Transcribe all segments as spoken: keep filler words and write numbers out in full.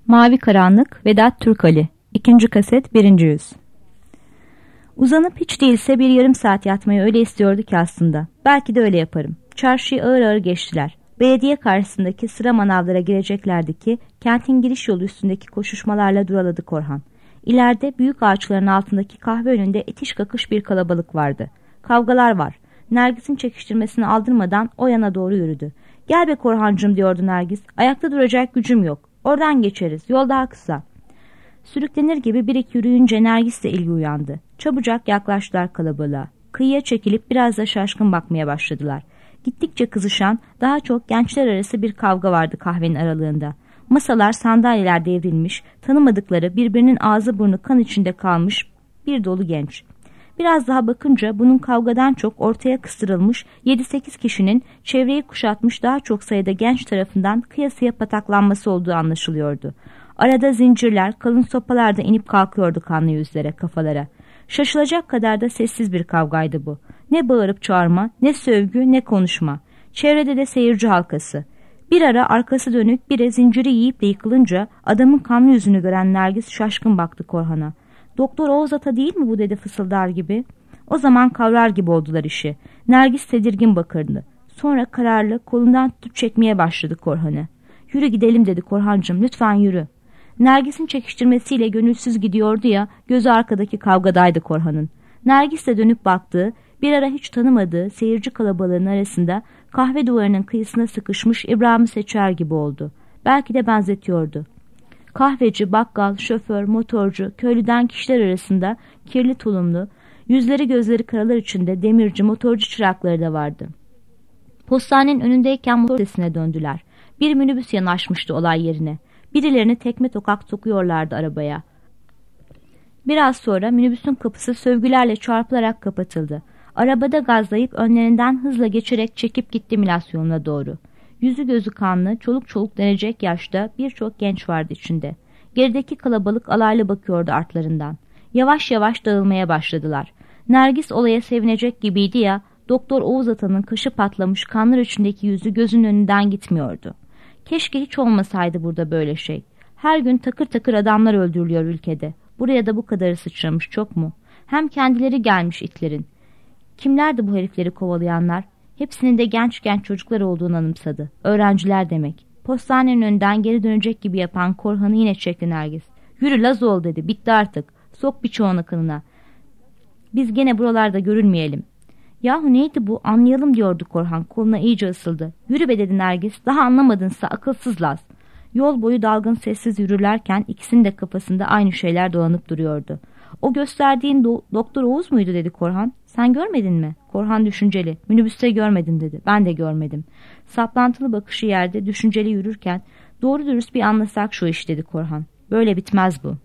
Mavi Karanlık, Vedat Türkali. İkinci kaset, birinci yüz. Uzanıp hiç değilse bir yarım saat yatmayı öyle istiyordu ki aslında. Belki de öyle yaparım. Çarşıyı ağır ağır geçtiler. Belediye karşısındaki sıra manavlara gireceklerdi ki kentin giriş yolu üstündeki koşuşmalarla duraladı Korhan. İleride büyük ağaçların altındaki kahve önünde itiş kakış bir kalabalık vardı. Kavgalar var. Nergis'in çekiştirmesini aldırmadan o yana doğru yürüdü. "Gel be Korhancığım," diyordu Nergis. "Ayakta duracak gücüm yok. Oradan geçeriz. Yol daha kısa." Sürüklenir gibi bir iki yürüyünce Nergis de ilgi uyandı. Çabucak yaklaştılar kalabalığa. Kıyıya çekilip biraz da şaşkın bakmaya başladılar. Gittikçe kızışan, daha çok gençler arası bir kavga vardı kahvenin aralığında. Masalar, sandalyeler devrilmiş, tanımadıkları, birbirinin ağzı burnu kan içinde kalmış bir dolu genç. Biraz daha bakınca bunun kavgadan çok ortaya kıstırılmış yedi sekiz kişinin çevreyi kuşatmış daha çok sayıda genç tarafından kıyasıya pataklanması olduğu anlaşılıyordu. Arada zincirler, kalın sopalar da inip kalkıyordu kanlı yüzlere, kafalara. Şaşılacak kadar da sessiz bir kavgaydı bu. Ne bağırıp çağırma, ne sövgü, ne konuşma. Çevrede de seyirci halkası. Bir ara arkası dönük biri zinciri yiyip de yıkılınca adamın kanlı yüzünü gören Nergis şaşkın baktı Korhan'a. "Doktor Oğuz Ata değil mi bu?" dedi fısıldar gibi. O zaman kavrar gibi oldular işi. Nergis tedirgin bakırdı. Sonra kararlı kolundan tutup çekmeye başladı Korhan'ı. "Yürü gidelim," dedi Korhancığım, "lütfen yürü." Nergis'in çekiştirmesiyle gönülsüz gidiyordu ya, gözü arkadaki kavgadaydı Korhan'ın. Nergis de dönüp baktığı, bir ara hiç tanımadığı seyirci kalabalığının arasında kahve duvarının kıyısına sıkışmış İbrahim Seçer gibi oldu. Belki de benzetiyordu. Kahveci, bakkal, şoför, motorcu, köylüden kişiler arasında kirli tulumlu, yüzleri gözleri karalar içinde demirci, motorcu çırakları da vardı. Postanenin önündeyken motor sesine döndüler. Bir minibüs yanaşmıştı olay yerine. Birilerini tekme tokat sokuyorlardı arabaya. Biraz sonra minibüsün kapısı sövgülerle çarpılarak kapatıldı. Arabada gazlayıp önlerinden hızla geçerek çekip gitti Milas yoluna doğru. Yüzü gözü kanlı, çoluk çoluk denecek yaşta birçok genç vardı içinde. Gerideki kalabalık alaylı bakıyordu artlarından. Yavaş yavaş dağılmaya başladılar. Nergis olaya sevinecek gibiydi ya, Doktor Oğuz Ata'nın kaşı patlamış kanlar içindeki yüzü gözünün önünden gitmiyordu. Keşke hiç olmasaydı burada böyle şey. Her gün takır takır adamlar öldürülüyor ülkede. Buraya da bu kadarı sıçramış, çok mu? Hem kendileri gelmiş itlerin. Kimlerdi bu herifleri kovalayanlar? Hepsinin de genç genç çocuklar olduğunu anımsadı. Öğrenciler demek. Postanenin önünden geri dönecek gibi yapan Korhan'ı yine çekti Nergis. "Yürü Laz ol," dedi. "Bitti artık. Sok birçoğunu kanına. Biz gene buralarda görülmeyelim." "Yahu neydi bu? Anlayalım," diyordu Korhan. Koluna iyice ısıldı. "Yürü be," dedi Nergis. "Daha anlamadınsa akılsız Laz." Yol boyu dalgın sessiz yürürlerken ikisinin de kafasında aynı şeyler dolanıp duruyordu. "O gösterdiğin do Doktor Oğuz muydu?" dedi Korhan. "Sen görmedin mi?" Korhan düşünceli. "Minibüste görmedim," dedi. "Ben de görmedim." Saplantılı bakışı yerde düşünceli yürürken "Doğru dürüst bir anlasak şu iş," dedi Korhan. "Böyle bitmez bu."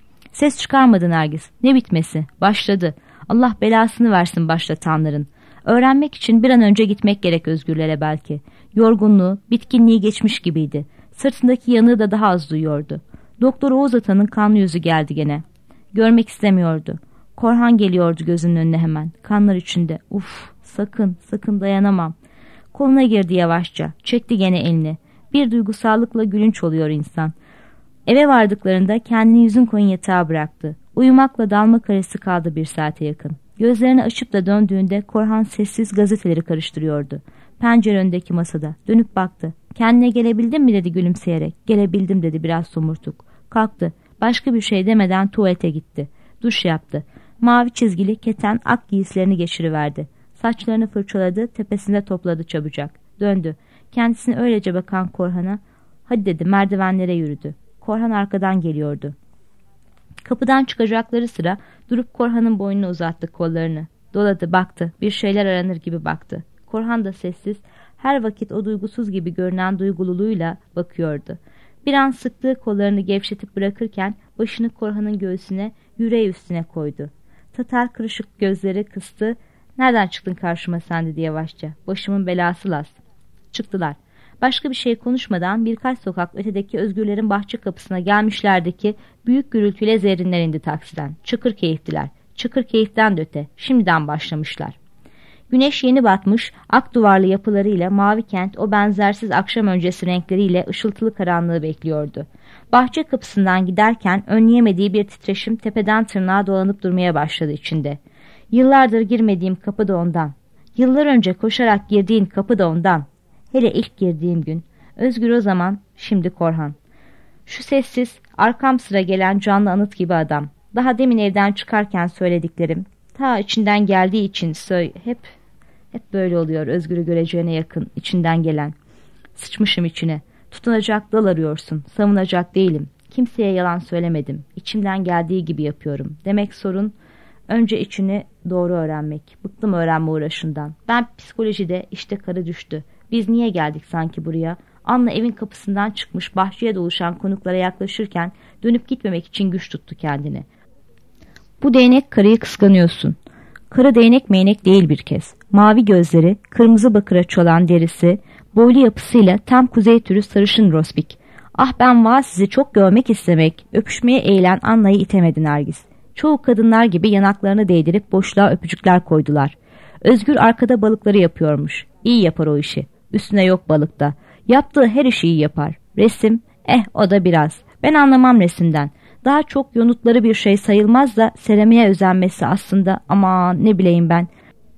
Ses çıkarmadı Nergis. "Ne bitmesi? Başladı. Allah belasını versin başlatanların. Öğrenmek için bir an önce gitmek gerek özgürlere belki." Yorgunluğu, bitkinliği geçmiş gibiydi. Sırtındaki yanığı da daha az duyuyordu. Doktor Oğuz Ata'nın kanlı yüzü geldi gene. Görmek istemiyordu. Korhan geliyordu gözünün önüne hemen. Kanlar içinde. "Uf, sakın, sakın dayanamam." Koluna girdi yavaşça. Çekti gene elini. Bir duygusallıkla gülünç oluyor insan. Eve vardıklarında kendini yüzün koyun yatağa bıraktı. Uyumakla dalmak arası kaldı bir saate yakın. Gözlerini açıp da döndüğünde Korhan sessiz gazeteleri karıştırıyordu. Pencere önündeki masada. Dönüp baktı. "Kendine gelebildin mi?" dedi gülümseyerek. "Gelebildim," dedi biraz somurtuk. Kalktı. Başka bir şey demeden tuvalete gitti. Duş yaptı. Mavi çizgili keten ak giysilerini geçiriverdi. Saçlarını fırçaladı, tepesinde topladı çabucak. Döndü. Kendisine öylece bakan Korhan'a "Hadi," dedi, merdivenlere yürüdü. Korhan arkadan geliyordu. Kapıdan çıkacakları sıra durup Korhan'ın boynuna uzattı kollarını. Doladı, baktı. Bir şeyler aranır gibi baktı. Korhan da sessiz, her vakit o duygusuz gibi görünen duygululuğuyla bakıyordu. Bir an sıktığı kollarını gevşetip bırakırken başını Korhan'ın göğsüne, yüreği üstüne koydu. Tatar kırışık gözleri kıstı. "Nereden çıktın karşıma sen?" dedi yavaşça. "Başımın belası Laz." Çıktılar. Başka bir şey konuşmadan birkaç sokak ötedeki özgürlerin bahçe kapısına gelmişlerdi ki büyük gürültüyle zerrinler indi taksiden. Çıkır keyiftiler. Çıkır keyiften de öte. Şimdiden başlamışlar. Güneş yeni batmış, ak duvarlı yapılarıyla mavi kent o benzersiz akşam öncesi renkleriyle ışıltılı karanlığı bekliyordu. Bahçe kapısından giderken önleyemediği bir titreşim tepeden tırnağa dolanıp durmaya başladı içinde. Yıllardır girmediğim kapı da ondan. Yıllar önce koşarak girdiğin kapı da ondan. Hele ilk girdiğim gün. Özgür o zaman, şimdi Korhan. Şu sessiz, arkam sıra gelen canlı anıt gibi adam. Daha demin evden çıkarken söylediklerim. Ta içinden geldiği için söy hep hep böyle oluyor Özgür'ü göreceğine yakın içinden gelen. Sıçmışım içine. Tutunacak dal arıyorsun. Savunacak değilim. Kimseye yalan söylemedim. İçimden geldiği gibi yapıyorum. Demek sorun önce içini doğru öğrenmek. Bıktım öğrenme uğraşından. Ben psikolojide işte karı düştü. Biz niye geldik sanki buraya? Anla evin kapısından çıkmış bahçeye doluşan konuklara yaklaşırken dönüp gitmemek için güç tuttu kendini. Bu değnek karıyı kıskanıyorsun. Karı değnek meynek değil bir kez. Mavi gözleri, kırmızı bakıra çolan derisi, boylu yapısıyla tam kuzey türü sarışın Rosbik. Ah ben vah sizi çok görmek istemek, öpüşmeye eğilen Anna'yı itemedi Nergis. Çoğu kadınlar gibi yanaklarını değdirip boşluğa öpücükler koydular. Özgür arkada balıkları yapıyormuş. İyi yapar o işi. Üstüne yok balıkta. Yaptığı her işi iyi yapar. Resim, eh o da biraz. Ben anlamam resimden. Daha çok yonutları bir şey sayılmaz da seramiğe özenmesi aslında ama ne bileyim ben.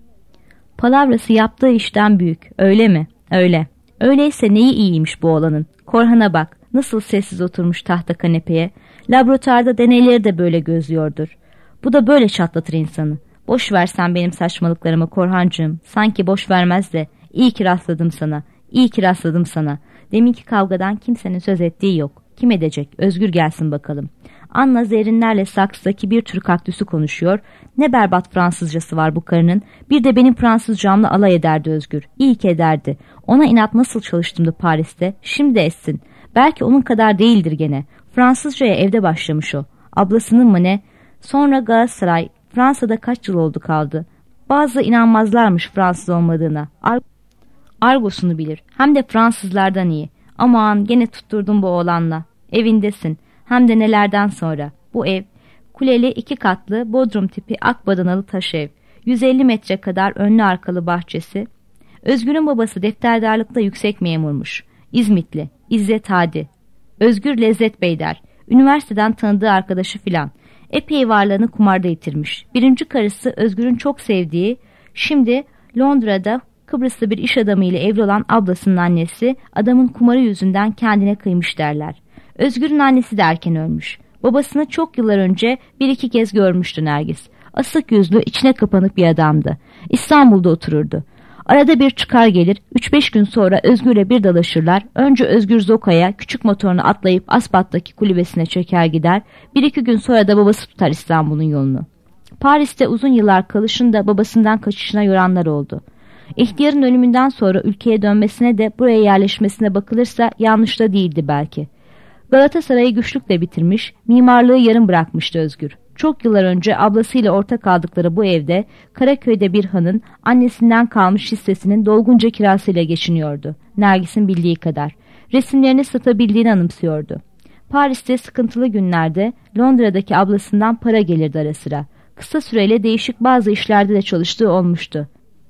Palavrası yaptığı işten büyük. Öyle mi? Öyle. Öyleyse neyi iyiymiş bu oğlanın? Korhan'a bak. Nasıl sessiz oturmuş tahta kanepeye. Laboratuvarda deneyleri de böyle gözlüyordur. Bu da böyle çatlatır insanı. Boş versen benim saçmalıklarımı Korhancığım. Sanki boş vermez de. İyi ki rastladım sana. İyi ki rastladım sana. Deminki kavgadan kimsenin söz ettiği yok. Kim edecek? Özgür gelsin bakalım. Anna zerrinlerle saksıdaki bir tür kaktüsü konuşuyor. Ne berbat Fransızcası var bu karının. Bir de benim Fransızcamla alay ederdi Özgür. İyi ki ederdi. Ona inat nasıl çalıştımdı Paris'te. Şimdi de etsin. Belki onun kadar değildir gene. Fransızcaya evde başlamış o. Ablasının mı ne? Sonra Galatasaray. Fransa'da kaç yıl oldu kaldı. Bazı inanmazlarmış Fransız olmadığına. Ar Argos'unu bilir. Hem de Fransızlardan iyi. Aman gene tutturdum bu oğlanla. Evindesin. Hem de nelerden sonra. Bu ev, kuleli iki katlı bodrum tipi ak badanalı taş ev. yüz elli metre kadar önlü arkalı bahçesi. Özgür'ün babası defterdarlıkta yüksek memurmuş. İzmitli, İzzet Hadi. Özgür Lezzet Bey der. Üniversiteden tanıdığı arkadaşı filan. Epey varlığını kumarda yitirmiş. Birinci karısı Özgür'ün çok sevdiği, şimdi Londra'da Kıbrıslı bir iş adamı ile evli olan ablasının annesi, adamın kumarı yüzünden kendine kıymış derler. Özgür'ün annesi de erken ölmüş. Babasını çok yıllar önce bir iki kez görmüştü Nergis. Asık yüzlü, içine kapanık bir adamdı. İstanbul'da otururdu. Arada bir çıkar gelir, üç beş gün sonra Özgür'le bir dalaşırlar. Önce Özgür Zoka'ya küçük motorunu atlayıp Asbat'taki kulübesine çeker gider. Bir iki gün sonra da babası tutar İstanbul'un yolunu. Paris'te uzun yıllar kalışında babasından kaçışına yoranlar oldu. İhtiyarın ölümünden sonra ülkeye dönmesine de buraya yerleşmesine bakılırsa yanlış da değildi belki. Galatasaray'ı güçlükle bitirmiş, mimarlığı yarım bırakmıştı Özgür. Çok yıllar önce ablasıyla ortak aldıkları bu evde Karaköy'de bir hanın annesinden kalmış hissesinin dolgunca kirasıyla geçiniyordu. Nergis'in bildiği kadar. Resimlerini satabildiğini anımsıyordu. Paris'te sıkıntılı günlerde Londra'daki ablasından para gelirdi ara sıra. Kısa süreyle değişik bazı işlerde de çalıştığı olmuştu.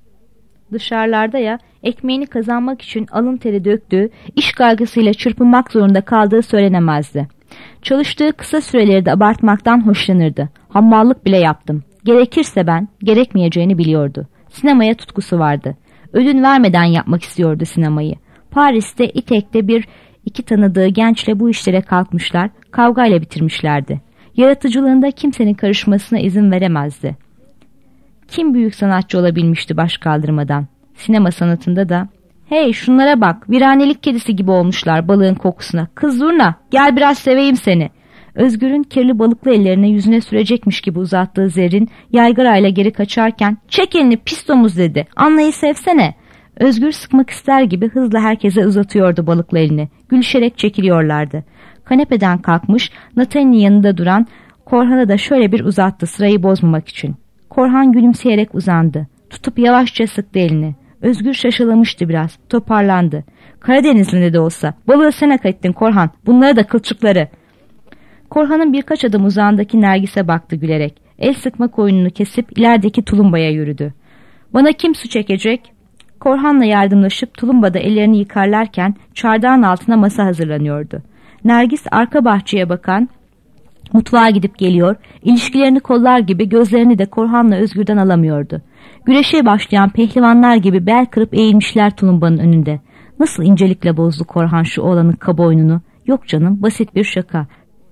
Dışarılarda ya ekmeğini kazanmak için alın teri döktüğü, iş kaygısıyla çırpınmak zorunda kaldığı söylenemezdi. Çalıştığı kısa süreleri de abartmaktan hoşlanırdı. Hammallık bile yaptım. Gerekirse ben, gerekmeyeceğini biliyordu. Sinemaya tutkusu vardı. Ödün vermeden yapmak istiyordu sinemayı. Paris'te İtek'te bir iki tanıdığı gençle bu işlere kalkmışlar, kavgayla bitirmişlerdi. Yaratıcılığında kimsenin karışmasına izin veremezdi. Kim büyük sanatçı olabilmişti baş kaldırmadan? Sinema sanatında da. Hey şunlara bak, viranelik kedisi gibi olmuşlar balığın kokusuna. Kız zurna, gel biraz seveyim seni. Özgür'ün kirli balıklı ellerini yüzüne sürecekmiş gibi uzattığı zerrin yaygarayla geri kaçarken çek elini pis domuz dedi. Anlayı sevsene. Özgür sıkmak ister gibi hızla herkese uzatıyordu balıklı elini. Gülüşerek çekiliyorlardı. Kanepeden kalkmış Nathan'ın yanında duran Korhan'a da şöyle bir uzattı sırayı bozmamak için. Korhan gülümseyerek uzandı. Tutup yavaşça sıktı elini. Özgür şaşalamıştı biraz. Toparlandı. Karadenizli de olsa. Balığı sen hak ettin Korhan. Bunları da kılçıkları. Korhan'ın birkaç adım uzağındaki Nergis'e baktı gülerek. El sıkma koyununu kesip ilerideki tulumbaya yürüdü. Bana kim su çekecek? Korhan'la yardımlaşıp tulumbada ellerini yıkarlarken çardağın altına masa hazırlanıyordu. Nergis arka bahçeye bakan, mutfağa gidip geliyor, ilişkilerini kollar gibi gözlerini de Korhan'la Özgür'den alamıyordu. Güreşe başlayan pehlivanlar gibi bel kırıp eğilmişler tulumbanın önünde. Nasıl incelikle bozdu Korhan şu oğlanın kaba oyununu. Yok canım, basit bir şaka.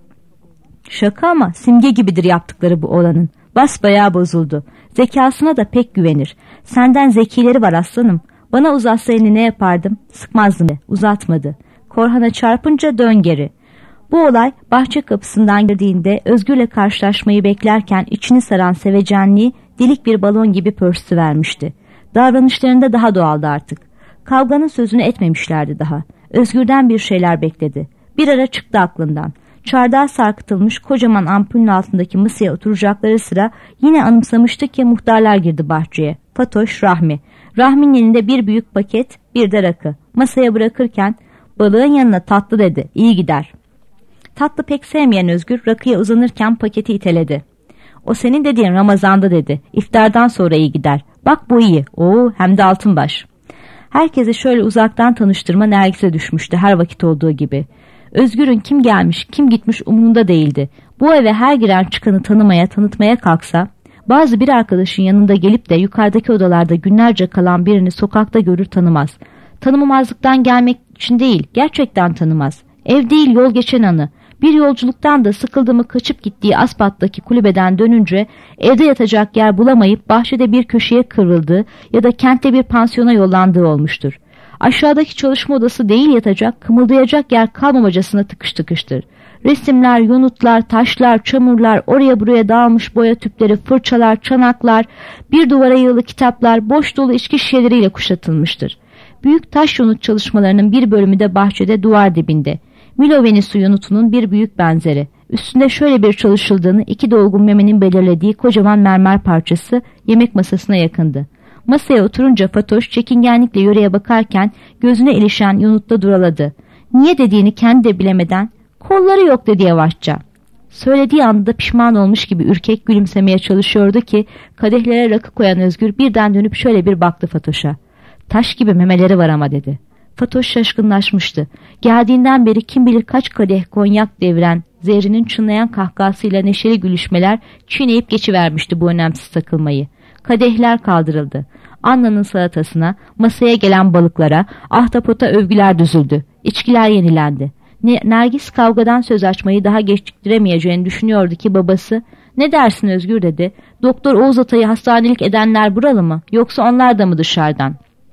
Şaka ama simge gibidir yaptıkları bu oğlanın. Basbayağı bozuldu. Zekasına da pek güvenir. Senden zekileri var aslanım. Bana uzatsa elini ne yapardım? Sıkmazdım de. Uzatmadı. Korhan'a çarpınca dön geri. Bu olay bahçe kapısından girdiğinde Özgür'le karşılaşmayı beklerken içini saran sevecenliği delik bir balon gibi pörsüvermişti. Davranışlarında daha doğaldı artık. Kavganın sözünü etmemişlerdi daha. Özgür'den bir şeyler bekledi. Bir ara çıktı aklından. Çardağa sarkıtılmış kocaman ampulün altındaki masaya oturacakları sıra yine anımsamıştı ki muhtarlar girdi bahçeye. Fatoş, Rahmi. Rahmi'nin elinde bir büyük paket, bir de rakı. Masaya bırakırken balığın yanına tatlı dedi. İyi gider. Tatlı pek sevmeyen Özgür rakıya uzanırken paketi iteledi. O senin dediğin Ramazan'da dedi. İftardan sonra iyi gider. Bak bu iyi. Oo, hem de altınbaş. Herkese şöyle uzaktan tanıştırma Nergis'e düşmüştü her vakit olduğu gibi. Özgür'ün kim gelmiş, kim gitmiş umurunda değildi. Bu eve her giren çıkanı tanımaya, tanıtmaya kalksa, bazı bir arkadaşın yanında gelip de yukarıdaki odalarda günlerce kalan birini sokakta görür tanımaz. Tanımamazlıktan gelmek için değil, gerçekten tanımaz. Ev değil, yol geçen anı. Bir yolculuktan da sıkıldı mı kaçıp gittiği Aspat'taki kulübeden dönünce evde yatacak yer bulamayıp bahçede bir köşeye kıvrıldığı ya da kentte bir pansiyona yollandığı olmuştur. Aşağıdaki çalışma odası değil yatacak, kımıldayacak yer kalmamacasına tıkış tıkıştır. Resimler, yonutlar, taşlar, çamurlar, oraya buraya dağılmış boya tüpleri, fırçalar, çanaklar, bir duvara yığılı kitaplar, boş dolu içki şişeleriyle kuşatılmıştır. Büyük taş yonut çalışmalarının bir bölümü de bahçede duvar dibinde. Miloveni su yonutunun bir büyük benzeri. Üstünde şöyle bir çalışıldığını iki dolgun memenin belirlediği kocaman mermer parçası yemek masasına yakındı. Masaya oturunca Fatoş çekingenlikle yöreye bakarken gözüne ilişen yonutta duraladı. Niye dediğini kendi de bilemeden kolları yok dedi yavaşça. Söylediği anda pişman olmuş gibi ürkek gülümsemeye çalışıyordu ki kadehlere rakı koyan Özgür birden dönüp şöyle bir baktı Fatoş'a. Taş gibi memeleri var ama dedi. Fatoş şaşkınlaşmıştı. Geldiğinden beri kim bilir kaç kadeh konyak deviren Zehri'nin çınlayan kahkahasıyla neşeli gülüşmeler çiğneyip geçivermişti bu önemsiz takılmayı. Kadehler kaldırıldı. Anna'nın salatasına, masaya gelen balıklara, ahtapota övgüler düzüldü. İçkiler yenilendi. Nergis kavgadan söz açmayı daha geciktiremeyeceğini düşünüyordu ki babası, "Ne dersin Özgür?" dedi. "Doktor Oğuz Atay'ı hastanelik edenler buralı mı, yoksa onlar da mı dışarıdan?"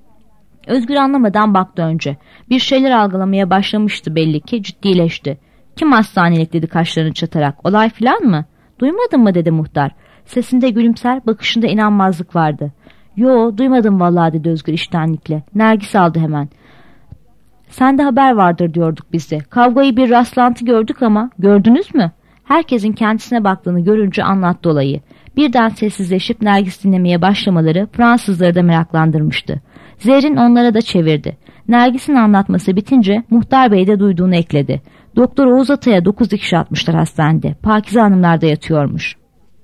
Özgür anlamadan baktı önce. Bir şeyler algılamaya başlamıştı belli ki, ciddileşti. "Kim hastanelik?" dedi kaşlarını çatarak. "Olay filan mı?" "Duymadın mı?" dedi muhtar. Sesinde gülümser, bakışında inanmazlık vardı. "Yo, duymadım vallahi" dedi Özgür iştenlikle. Nergis aldı hemen. "Sende haber vardır diyorduk biz de. Kavgayı bir rastlantı gördük ama gördünüz mü?" Herkesin kendisine baktığını görünce anlattı olayı. Birden sessizleşip Nergis dinlemeye başlamaları Fransızları da meraklandırmıştı. Zerrin onlara da çevirdi. Nergis'in anlatması bitince Muhtar Bey de duyduğunu ekledi. Doktor Oğuz Atay'a dokuz dikiş atmışlar hastanede. Pakize Hanımlar da yatıyormuş.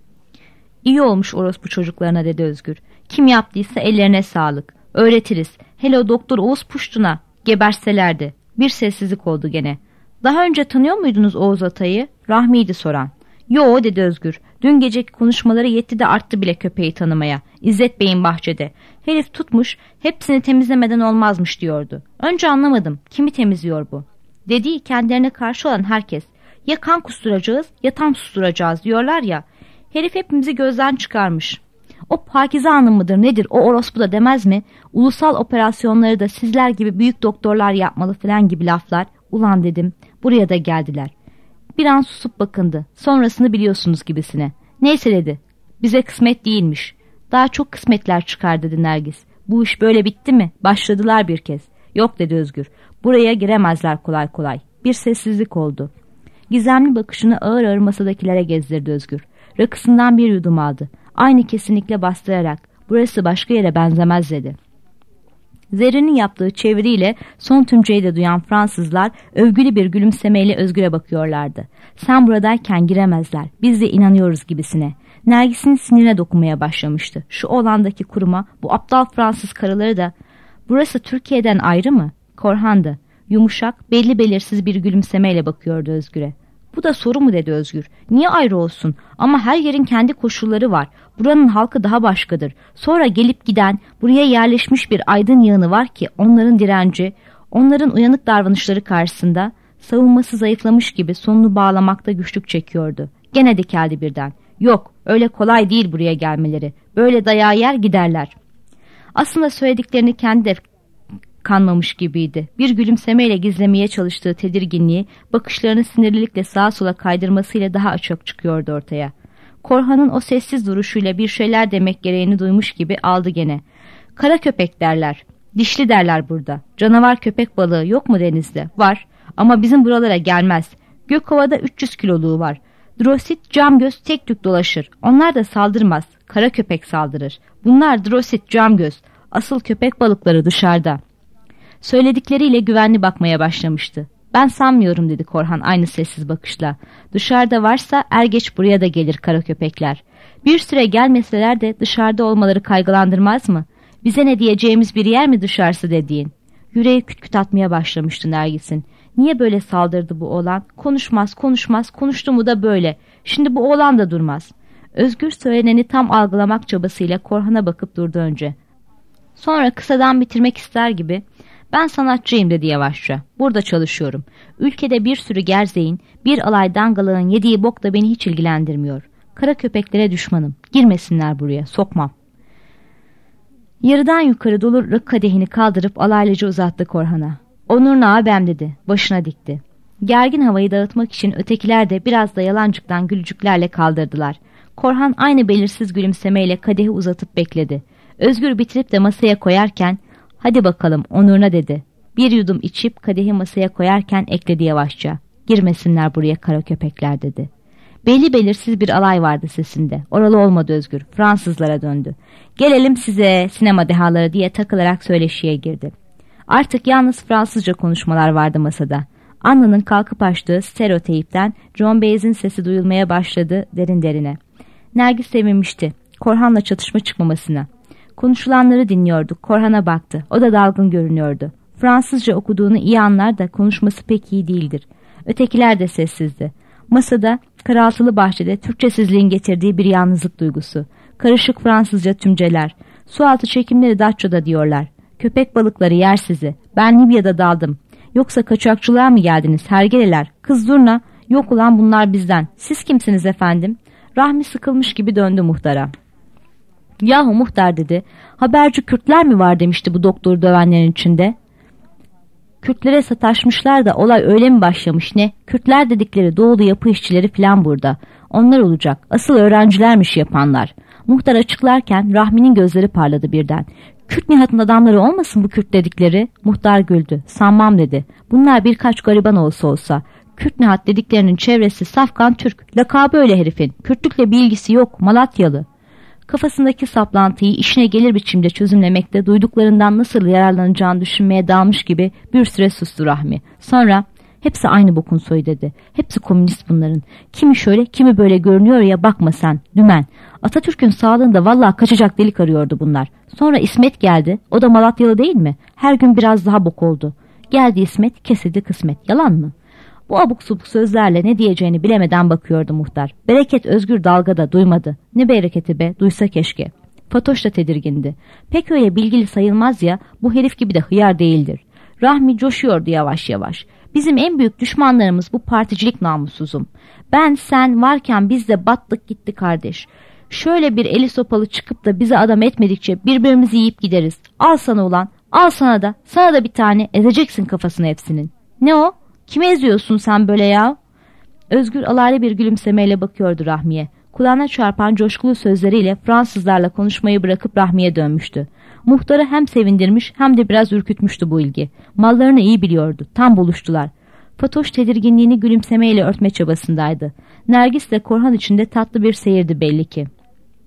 "İyi olmuş orospu çocuklarına" dedi Özgür. "Kim yaptıysa ellerine sağlık. Öğretiriz. Hele o Doktor Oğuz Puştun'a geberselerdi." Bir sessizlik oldu gene. "Daha önce tanıyor muydunuz Oğuz Atay'ı?" Rahmi'ydi soran. "Yo" dedi Özgür. "Dün geceki konuşmaları yetti de arttı bile köpeği tanımaya. İzzet Bey'in bahçede. Herif tutmuş, hepsini temizlemeden olmazmış diyordu. Önce anlamadım. Kimi temizliyor bu?" Dediği kendilerine karşı olan herkes. Ya kan kusturacağız ya tam susturacağız diyorlar ya. Herif hepimizi gözden çıkarmış. O Pakize Hanım mıdır nedir, o orospu da demez mi? Ulusal operasyonları da sizler gibi büyük doktorlar yapmalı falan gibi laflar. Ulan dedim, buraya da geldiler. Bir an susup bakındı. Sonrasını biliyorsunuz gibisine. "Neyse" dedi. "Bize kısmet değilmiş." "Daha çok kısmetler çıkar" dedi Nergis. "Bu iş böyle bitti mi? Başladılar bir kez." "Yok" dedi Özgür. "Buraya giremezler kolay kolay." Bir sessizlik oldu. Gizemli bakışını ağır ağır masadakilere gezdirdi Özgür. Rakısından bir yudum aldı. Aynı kesinlikle bastırarak, "Burası başka yere benzemez" dedi. Zerrin'in yaptığı çeviriyle son tümceyi de duyan Fransızlar övgülü bir gülümsemeyle Özgür'e bakıyorlardı. Sen buradayken giremezler, biz de inanıyoruz gibisine. Nergis'in sinirine dokunmaya başlamıştı. Şu oğlandaki kuruma, bu aptal Fransız karıları da. Burası Türkiye'den ayrı mı? Korhan'dı. Yumuşak, belli belirsiz bir gülümsemeyle bakıyordu Özgür'e. Bu da soru mu dedi Özgür. Niye ayrı olsun? Ama her yerin kendi koşulları var. Buranın halkı daha başkadır. Sonra gelip giden, buraya yerleşmiş bir aydın yığını var ki onların direnci, onların uyanık davranışları karşısında savunması zayıflamış gibi sonunu bağlamakta güçlük çekiyordu. Gene dikeldi birden. Yok, öyle kolay değil buraya gelmeleri. Böyle dayağı yer giderler. Aslında söylediklerini kendi de kanmamış gibiydi. Bir gülümsemeyle gizlemeye çalıştığı tedirginliği, bakışlarını sinirlilikle sağa sola kaydırmasıyla daha açık çıkıyordu ortaya. Korhan'ın o sessiz duruşuyla bir şeyler demek gereğini duymuş gibi aldı gene. Kara köpek derler, dişli derler burada. Canavar köpek balığı yok mu denizde? Var ama bizim buralara gelmez. Gökova'da üç yüz kiloluğu var. Drosit, camgöz tek tük dolaşır. Onlar da saldırmaz. Kara köpek saldırır. Bunlar drosit, camgöz. Asıl köpek balıkları dışarıda. Söyledikleriyle güvenli bakmaya başlamıştı. Ben sanmıyorum dedi Korhan aynı sessiz bakışla. Dışarıda varsa er geç buraya da gelir kara köpekler. Bir süre gelmeseler de dışarıda olmaları kaygılandırmaz mı? Bize ne diyeceğimiz bir yer mi dışarısı dediğin? Yüreği küt küt atmaya başlamıştı Nergis'in. Niye böyle saldırdı bu oğlan? Konuşmaz, konuşmaz, konuştu mu da böyle. Şimdi bu oğlan da durmaz. Özgür söyleneni tam algılamak çabasıyla Korhan'a bakıp durdu önce. Sonra kısadan bitirmek ister gibi, ben sanatçıyım dedi yavaşça. Burada çalışıyorum. Ülkede bir sürü gerzeğin, bir alay dangalığın yediği bok da beni hiç ilgilendirmiyor. Kara köpeklere düşmanım. Girmesinler buraya, sokmam. Yarıdan yukarı dolu rakı kadehini kaldırıp alaylıca uzattı Korhan'a. Onur ağabeyim dedi, başına dikti. Gergin havayı dağıtmak için ötekiler de biraz da yalancıktan gülücüklerle kaldırdılar. Korhan aynı belirsiz gülümsemeyle kadehi uzatıp bekledi. Özgür bitirip de masaya koyarken, hadi bakalım Onur'una dedi. Bir yudum içip kadehi masaya koyarken ekledi yavaşça. Girmesinler buraya kara köpekler dedi. Belli belirsiz bir alay vardı sesinde. Oralı olmadı Özgür. Fransızlara döndü. Gelelim size sinema dehaları diye takılarak söyleşiye girdi. Artık yalnız Fransızca konuşmalar vardı masada. Anna'nın kalkıp açtığı stereoteyipten John Bayes'in sesi duyulmaya başladı derin derine. Nergis sevinmişti. Korhan'la çatışma çıkmamasına. Konuşulanları dinliyordu. Korhan'a baktı. O da dalgın görünüyordu. Fransızca okuduğunu iyi anlar da konuşması pek iyi değildir. Ötekiler de sessizdi. Masada, karaltılı bahçede Türkçesizliğin getirdiği bir yalnızlık duygusu. Karışık Fransızca tümceler. Sualtı çekimleri Datça'da diyorlar. Köpek balıkları yer sizi. Ben Libya'da daldım. Yoksa kaçakçılığa mı geldiniz hergeleler? Kız Zurna. Yok ulan bunlar bizden. Siz kimsiniz efendim? Rahmi sıkılmış gibi döndü muhtara. Yahu muhtar dedi. Haberci Kürtler mi var demişti bu doktoru dövenlerin içinde. Kürtlere sataşmışlar da olay öyle mi başlamış ne? Kürtler dedikleri doğulu yapı işçileri falan burada. Onlar olacak. Asıl öğrencilermiş yapanlar. Muhtar açıklarken Rahmi'nin gözleri parladı birden. Kürt Nihat'ın adamları olmasın bu Kürt dedikleri? Muhtar güldü. Sanmam dedi. Bunlar birkaç gariban olsa olsa. Kürt Nihat dediklerinin çevresi safkan Türk. Lakabı öyle herifin. Kürtlükle bir ilgisi yok. Malatyalı. Kafasındaki saplantıyı işine gelir biçimde çözümlemekte, duyduklarından nasıl yararlanacağını düşünmeye dalmış gibi bir süre sustu Rahmi. Sonra hepsi aynı bokun soyu dedi. Hepsi komünist bunların. Kimi şöyle kimi böyle görünüyor ya, bakma sen dümen. Atatürk'ün sağlığında vallahi kaçacak delik arıyordu bunlar. Sonra İsmet geldi. O da Malatyalı değil mi? Her gün biraz daha bok oldu. Geldi İsmet, kesildi kısmet. Yalan mı? Bu abuk subuk sözlerle ne diyeceğini bilemeden bakıyordu muhtar. Bereket Özgür dalgada duymadı. Ne bereketi be, duysa keşke. Fatoş da tedirgindi. Pek öyle bilgili sayılmaz ya, bu herif gibi de hıyar değildir. Rahmi coşuyordu yavaş yavaş. Bizim en büyük düşmanlarımız bu particilik namussuzum. Ben sen varken biz de battık gitti kardeş. Şöyle bir eli sopalı çıkıp da bize adam etmedikçe birbirimizi yiyip gideriz. Al sana ulan, al sana da, sana da bir tane, ezeceksin kafasını hepsinin. Ne o? Kimi eziyorsun sen böyle ya? Özgür alaylı bir gülümsemeyle bakıyordu Rahmi'ye. Kulağına çarpan coşkulu sözleriyle Fransızlarla konuşmayı bırakıp Rahmi'ye dönmüştü. Muhtarı hem sevindirmiş hem de biraz ürkütmüştü bu ilgi. Mallarını iyi biliyordu. Tam buluştular. Fatoş tedirginliğini gülümsemeyle örtme çabasındaydı. Nergis de Korhan içinde tatlı bir seyirdi belli ki.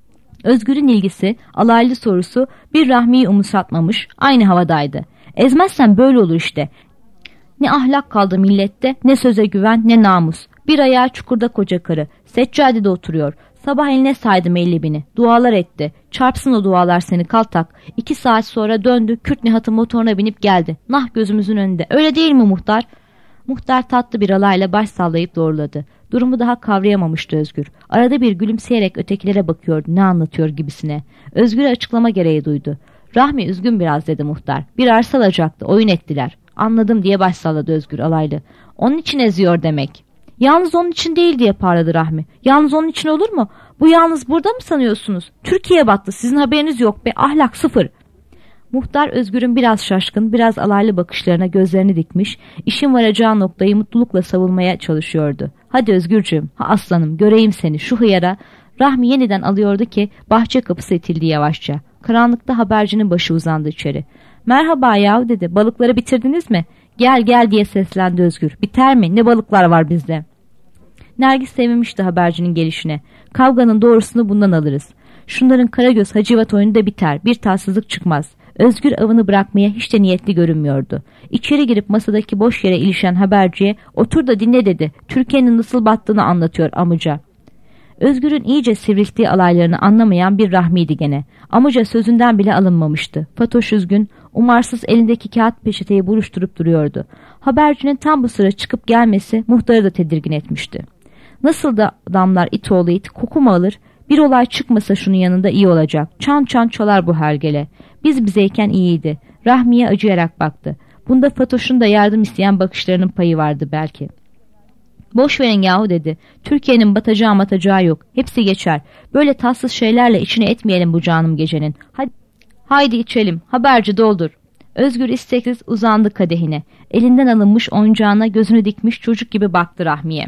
Özgür'ün ilgisi, alaylı sorusu bir Rahmi'yi umursatmamış, aynı havadaydı. Ezmezsen böyle olur işte. Ne ahlak kaldı millette, ne söze güven, ne namus. Bir ayağı çukurda koca karı, seccadede oturuyor. Sabah eline saydı elli bini, dualar etti. Çarpsın o dualar seni kaltak. İki saat sonra döndü, Kürt Nihat'ı motoruna binip geldi. Nah gözümüzün önünde, öyle değil mi muhtar? Muhtar tatlı bir alayla baş sallayıp doğruladı. Durumu daha kavrayamamıştı Özgür. Arada bir gülümseyerek ötekilere bakıyordu, ne anlatıyor gibisine. Özgür'e açıklama gereği duydu. Rahmi üzgün biraz dedi muhtar. Bir arsa alacaktı, oyun ettiler. Anladım diye baş salladı Özgür alaylı. Onun için eziyor demek. Yalnız onun için değil diye parladı Rahmi. Yalnız onun için olur mu? Bu yalnız burada mı sanıyorsunuz? Türkiye battı, sizin haberiniz yok be, ahlak sıfır. Muhtar Özgür'ün biraz şaşkın, biraz alaylı bakışlarına gözlerini dikmiş, işin varacağı noktayı mutlulukla savunmaya çalışıyordu. Hadi Özgürcüğüm, ha aslanım, göreyim seni, şu hıyara. Rahmi yeniden alıyordu ki bahçe kapısı itildi yavaşça. Karanlıkta habercinin başı uzandı içeri. Merhaba yahu dedi, balıkları bitirdiniz mi? Gel gel diye seslendi Özgür. Biter mi? Ne balıklar var bizde? Nergis sevinmişti habercinin gelişine. Kavganın doğrusunu bundan alırız. Şunların Karagöz Hacivat oyunu da biter. Bir tatsızlık çıkmaz. Özgür avını bırakmaya hiç de niyetli görünmüyordu. İçeri girip masadaki boş yere ilişen haberciye otur da dinle dedi. Türkiye'nin nasıl battığını anlatıyor amca. Özgür'ün iyice sivrilttiği alaylarını anlamayan bir Rahmi'ydi gene. Amca sözünden bile alınmamıştı. Fatoş üzgün, umarsız elindeki kağıt peçeteyi buruşturup duruyordu. Habercinin tam bu sıra çıkıp gelmesi muhtarı da tedirgin etmişti. Nasıl da adamlar it oğlu it, koku mu alır? Bir olay çıkmasa şunun yanında iyi olacak. Çan çan çalar bu hergele. Biz bizeyken iyiydi. Rahmi'ye acıyarak baktı. Bunda Fatoş'un da yardım isteyen bakışlarının payı vardı belki. Boş verin yahu dedi. Türkiye'nin batacağı matacağı yok. Hepsi geçer. Böyle tatsız şeylerle içine etmeyelim bu canım gecenin. Hadi, haydi içelim. Haberci doldur. Özgür isteksiz uzandı kadehine. Elinden alınmış oyuncağına gözünü dikmiş çocuk gibi baktı Rahmi'ye.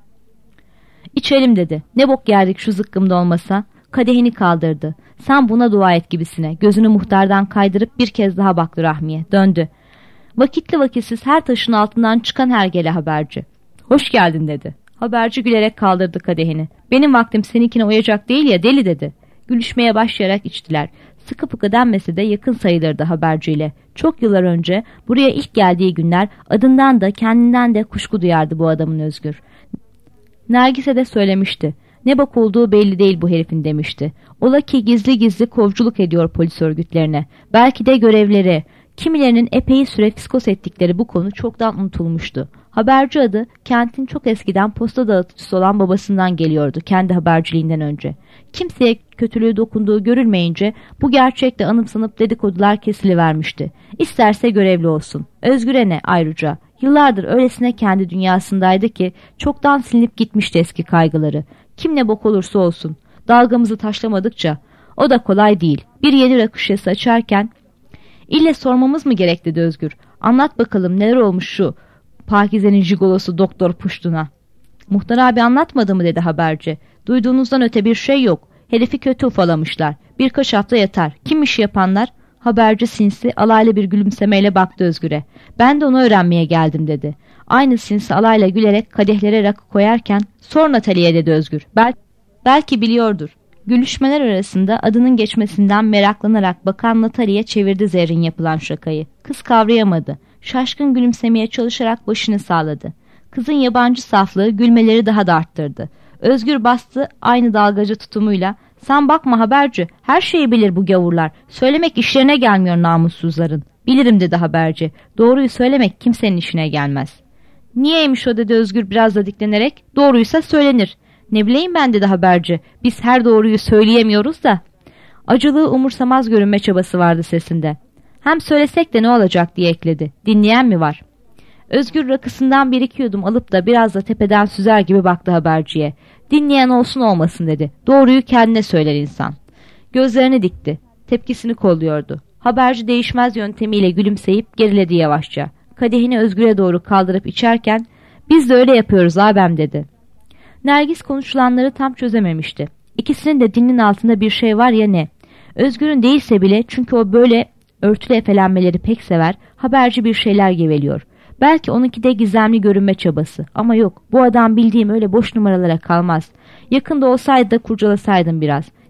İçelim dedi. Ne bok yerdik şu zıkkımda olmasa. Kadehini kaldırdı. Sen buna dua et gibisine. Gözünü muhtardan kaydırıp bir kez daha baktı Rahmi'ye. Döndü. Vakitli vakitsiz her taşın altından çıkan hergele haberci. Hoş geldin dedi. Haberci gülerek kaldırdı kadehini. Benim vaktim seninkine uyacak değil ya deli dedi. Gülüşmeye başlayarak içtiler. Sıkı fıkı denmesi de yakın sayılırdı haberciyle. Çok yıllar önce buraya ilk geldiği günler adından da kendinden de kuşku duyardı bu adamın Özgür. Nergis'e de söylemişti. Ne bak olduğu belli değil bu herifin demişti. Ola ki gizli gizli kovculuk ediyor polis örgütlerine. Belki de görevleri. Kimilerinin epey süre fiskos ettikleri bu konu çoktan unutulmuştu. Haberci adı kentin çok eskiden posta dağıtıcısı olan babasından geliyordu kendi haberciliğinden önce. Kimseye kötülüğü dokunduğu görülmeyince bu gerçekle anımsanıp dedikodular kesilivermişti. İsterse görevli olsun. Özgür'e ne ayrıca. Yıllardır öylesine kendi dünyasındaydı ki çoktan silinip gitmişti eski kaygıları. Kim ne bok olursa olsun. Dalgamızı taşlamadıkça o da kolay değil. Bir yeni rakı şişesi açarken İlle sormamız mı gerek dedi Özgür. Anlat bakalım neler olmuş şu Pakize'nin jigolosu Doktor Puştun'a. Muhtar abi anlatmadı mı dedi haberci. Duyduğunuzdan öte bir şey yok. Herifi kötü ufalamışlar. Birkaç hafta yatar. Kimmiş yapanlar? Haberci sinsi alaylı bir gülümsemeyle baktı Özgür'e. Ben de onu öğrenmeye geldim dedi. Aynı sinsi alayla gülerek kadehlere rakı koyarken sor Natalie'ye dedi Özgür. Bel belki biliyordur. Gülüşmeler arasında adının geçmesinden meraklanarak bakan Natalie çevirdi Zerrin yapılan şakayı. Kız kavrayamadı. Şaşkın gülümsemeye çalışarak başını sağladı. Kızın yabancı saflığı gülmeleri daha da arttırdı. Özgür bastı aynı dalgacı tutumuyla. Sen bakma haberci, her şeyi bilir bu gavurlar. Söylemek işlerine gelmiyor namussuzların. Bilirim dedi haberci. Doğruyu söylemek kimsenin işine gelmez. Niyeymiş o dedi Özgür biraz da diklenerek. Doğruysa söylenir. Ne bileyim ben dedi haberci. Biz her doğruyu söyleyemiyoruz da. Acılığı umursamaz görünme çabası vardı sesinde. Hem söylesek de ne olacak diye ekledi. Dinleyen mi var? Özgür rakısından bir iki yudum alıp da biraz da tepeden süzer gibi baktı haberciye. Dinleyen olsun olmasın dedi. Doğruyu kendine söyler insan. Gözlerini dikti. Tepkisini kolluyordu. Haberci değişmez yöntemiyle gülümseyip geriledi yavaşça. Kadehini Özgür'e doğru kaldırıp içerken biz de öyle yapıyoruz abim dedi. Nergis konuşulanları tam çözememişti. İkisinin de dilinin altında bir şey var ya ne? Özgür'ün değilse bile çünkü o böyle örtülü efelenmeleri pek sever, haberci bir şeyler geveliyor. Belki onunki de gizemli görünme çabası. Ama yok, bu adam bildiğim öyle boş numaralara kalmaz. Yakında olsaydı da kurcalasaydım biraz.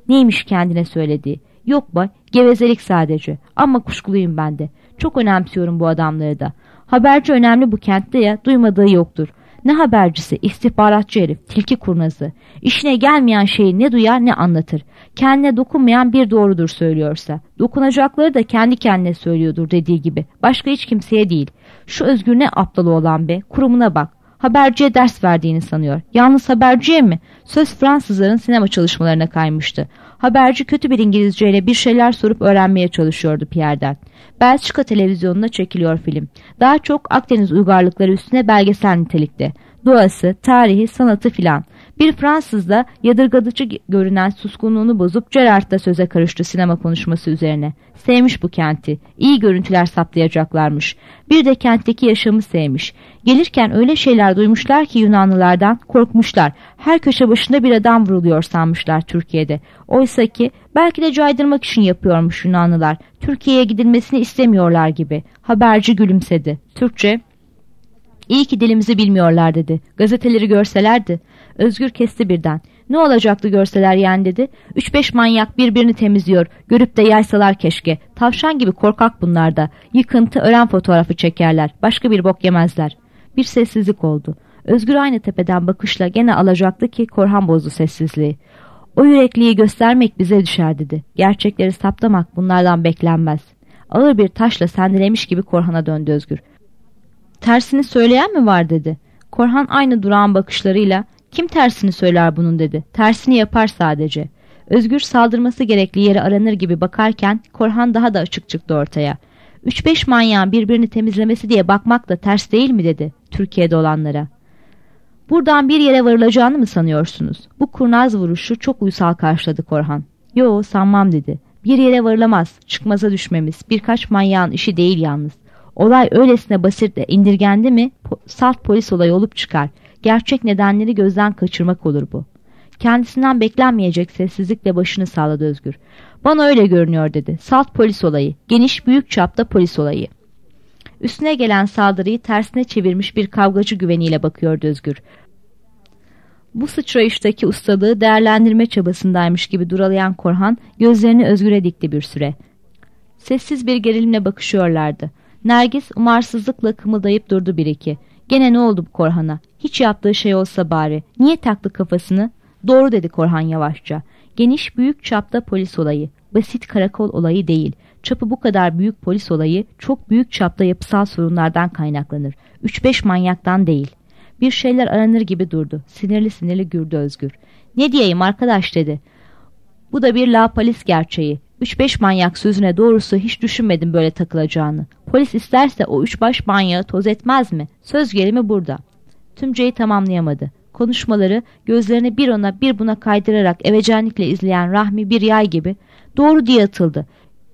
Neymiş kendine söylediği? Yok bay, gevezelik sadece. Ama kuşkuluyum ben de. Çok önemsiyorum bu adamları da. Haberci önemli bu kentte ya, duymadığı yoktur. Ne habercisi, istihbaratçı herif, tilki kurnazı. İşine gelmeyen şeyi ne duyar ne anlatır. Kendine dokunmayan bir doğrudur söylüyorsa. Dokunacakları da kendi kendine söylüyordur dediği gibi. Başka hiç kimseye değil. Şu Özgür ne aptalı olan be, kurumuna bak. Haberciye ders verdiğini sanıyor. Yalnız haberciye mi? Söz Fransızların sinema çalışmalarına kaymıştı. Haberci kötü bir İngilizceyle bir şeyler sorup öğrenmeye çalışıyordu Pierre'den. Belçika televizyonuna çekiliyor film. Daha çok Akdeniz uygarlıkları üstüne belgesel nitelikte. Doğası, tarihi, sanatı filan. Bir Fransız da yadırgatıcı görünen suskunluğunu bozup Gerard'da söze karıştı sinema konuşması üzerine. Sevmiş bu kenti. İyi görüntüler saptayacaklarmış. Bir de kentteki yaşamı sevmiş. Gelirken öyle şeyler duymuşlar ki Yunanlılardan korkmuşlar. Her köşe başında bir adam vuruluyor sanmışlar Türkiye'de. Oysa ki belki de caydırmak için yapıyormuş Yunanlılar. Türkiye'ye gidilmesini istemiyorlar gibi. Haberci gülümsedi. Türkçe, İyi ki dilimizi bilmiyorlar dedi. Gazeteleri görselerdi. Özgür kesti birden. Ne olacaktı görseler yani dedi. Üç beş manyak birbirini temizliyor. Görüp de yaysalar keşke. Tavşan gibi korkak bunlar da. Yıkıntı, ölen fotoğrafı çekerler. Başka bir bok yemezler. Bir sessizlik oldu. Özgür aynı tepeden bakışla gene alacaktı ki Korhan bozdu sessizliği. O yürekliği göstermek bize düşer dedi. Gerçekleri saptamak bunlardan beklenmez. Ağır bir taşla sendelemiş gibi Korhan'a döndü Özgür. Tersini söyleyen mi var dedi. Korhan aynı durağan bakışlarıyla kim tersini söyler bunun dedi. Tersini yapar sadece. Özgür saldırması gerekli yere aranır gibi bakarken Korhan daha da açık çıktı ortaya. Üç beş manyağın birbirini temizlemesi diye bakmak da ters değil mi dedi Türkiye'de olanlara. Buradan bir yere varılacağını mı sanıyorsunuz? Bu kurnaz vuruşu çok uysal karşıladı Korhan. Yo sanmam dedi. Bir yere varılamaz, çıkmaza düşmemiz birkaç manyağın işi değil yalnız. Olay öylesine basit de indirgendi mi po salt polis olayı olup çıkar. Gerçek nedenleri gözden kaçırmak olur bu. Kendisinden beklenmeyecek sessizlikle başını salladı Özgür. Bana öyle görünüyor dedi. Salt polis olayı. Geniş büyük çapta polis olayı. Üstüne gelen saldırıyı tersine çevirmiş bir kavgacı güveniyle bakıyordu Özgür. Bu sıçrayıştaki ustalığı değerlendirme çabasındaymış gibi duralayan Korhan gözlerini Özgür'e dikti bir süre. Sessiz bir gerilimle bakışıyorlardı. Nergis umarsızlıkla kımıldayıp durdu bir iki. Gene ne oldu bu Korhan'a? Hiç yaptığı şey olsa bari. Niye taktı kafasını? Doğru dedi Korhan yavaşça. Geniş büyük çapta polis olayı. Basit karakol olayı değil. Çapı bu kadar büyük polis olayı çok büyük çapta yapısal sorunlardan kaynaklanır. Üç beş manyaktan değil. Bir şeyler aranır gibi durdu. Sinirli sinirli gürdü Özgür. Ne diyeyim arkadaş dedi. Bu da bir lapalis gerçeği. Üç beş manyak sözüne doğrusu hiç düşünmedim böyle takılacağını. Polis isterse o üç beş manyağı toz etmez mi? Söz gelimi burada. Tümceyi tamamlayamadı. Konuşmaları gözlerini bir ona bir buna kaydırarak evecenlikle izleyen Rahmi bir yay gibi doğru diye atıldı.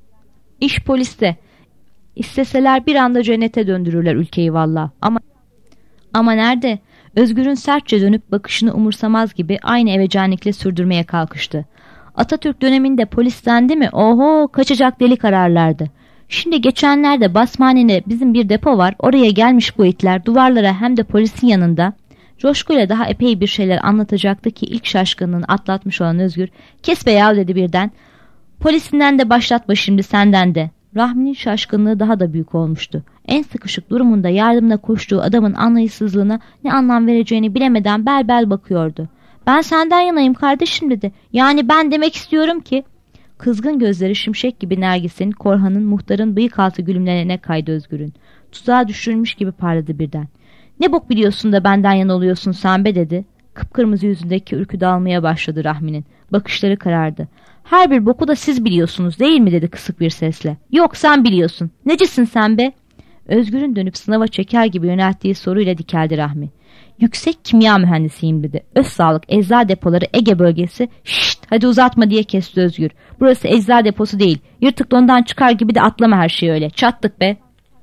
İş poliste. İsteseler bir anda cennete döndürürler ülkeyi valla. Ama ama nerede? Özgür'ün sertçe dönüp bakışını umursamaz gibi aynı evecenlikle sürdürmeye kalkıştı. Atatürk döneminde polis dendi mi? Oho kaçacak delik ararlardı. Şimdi geçenlerde Basmane'de bizim bir depo var. Oraya gelmiş bu itler duvarlara hem de polisin yanında. Coşkuyla daha epey bir şeyler anlatacaktı ki ilk şaşkınlığını atlatmış olan Özgür kes be yav dedi birden. Polisinden de başlatma şimdi senden de. Rahmi'nin şaşkınlığı daha da büyük olmuştu. En sıkışık durumunda yardımına koştuğu adamın anlayışsızlığına ne anlam vereceğini bilemeden bel bel bakıyordu. Ben senden yanayım kardeşim dedi. Yani ben demek istiyorum ki. Kızgın gözleri şimşek gibi Nergis'in, Korhan'ın, muhtarın bıyık altı gülümlerine kaydı Özgür'ün. Tuzağa düşürülmüş gibi parladı birden. Ne bok biliyorsun da benden yana oluyorsun sen be dedi. Kıpkırmızı yüzündeki ürkü dağılmaya başladı Rahmi'nin. Bakışları karardı. Her bir boku da siz biliyorsunuz değil mi dedi kısık bir sesle. Yok sen biliyorsun. Necisin sen be? Özgür'ün dönüp sınava çeker gibi yönelttiği soruyla dikeldi Rahmi. Yüksek kimya mühendisiyim dedi. Öz sağlık ecza depoları Ege bölgesi. Şşt hadi uzatma diye kesti Özgür. Burası ecza deposu değil. Yırtık dondan çıkar gibi de atlama her şeyi öyle. Çattık be.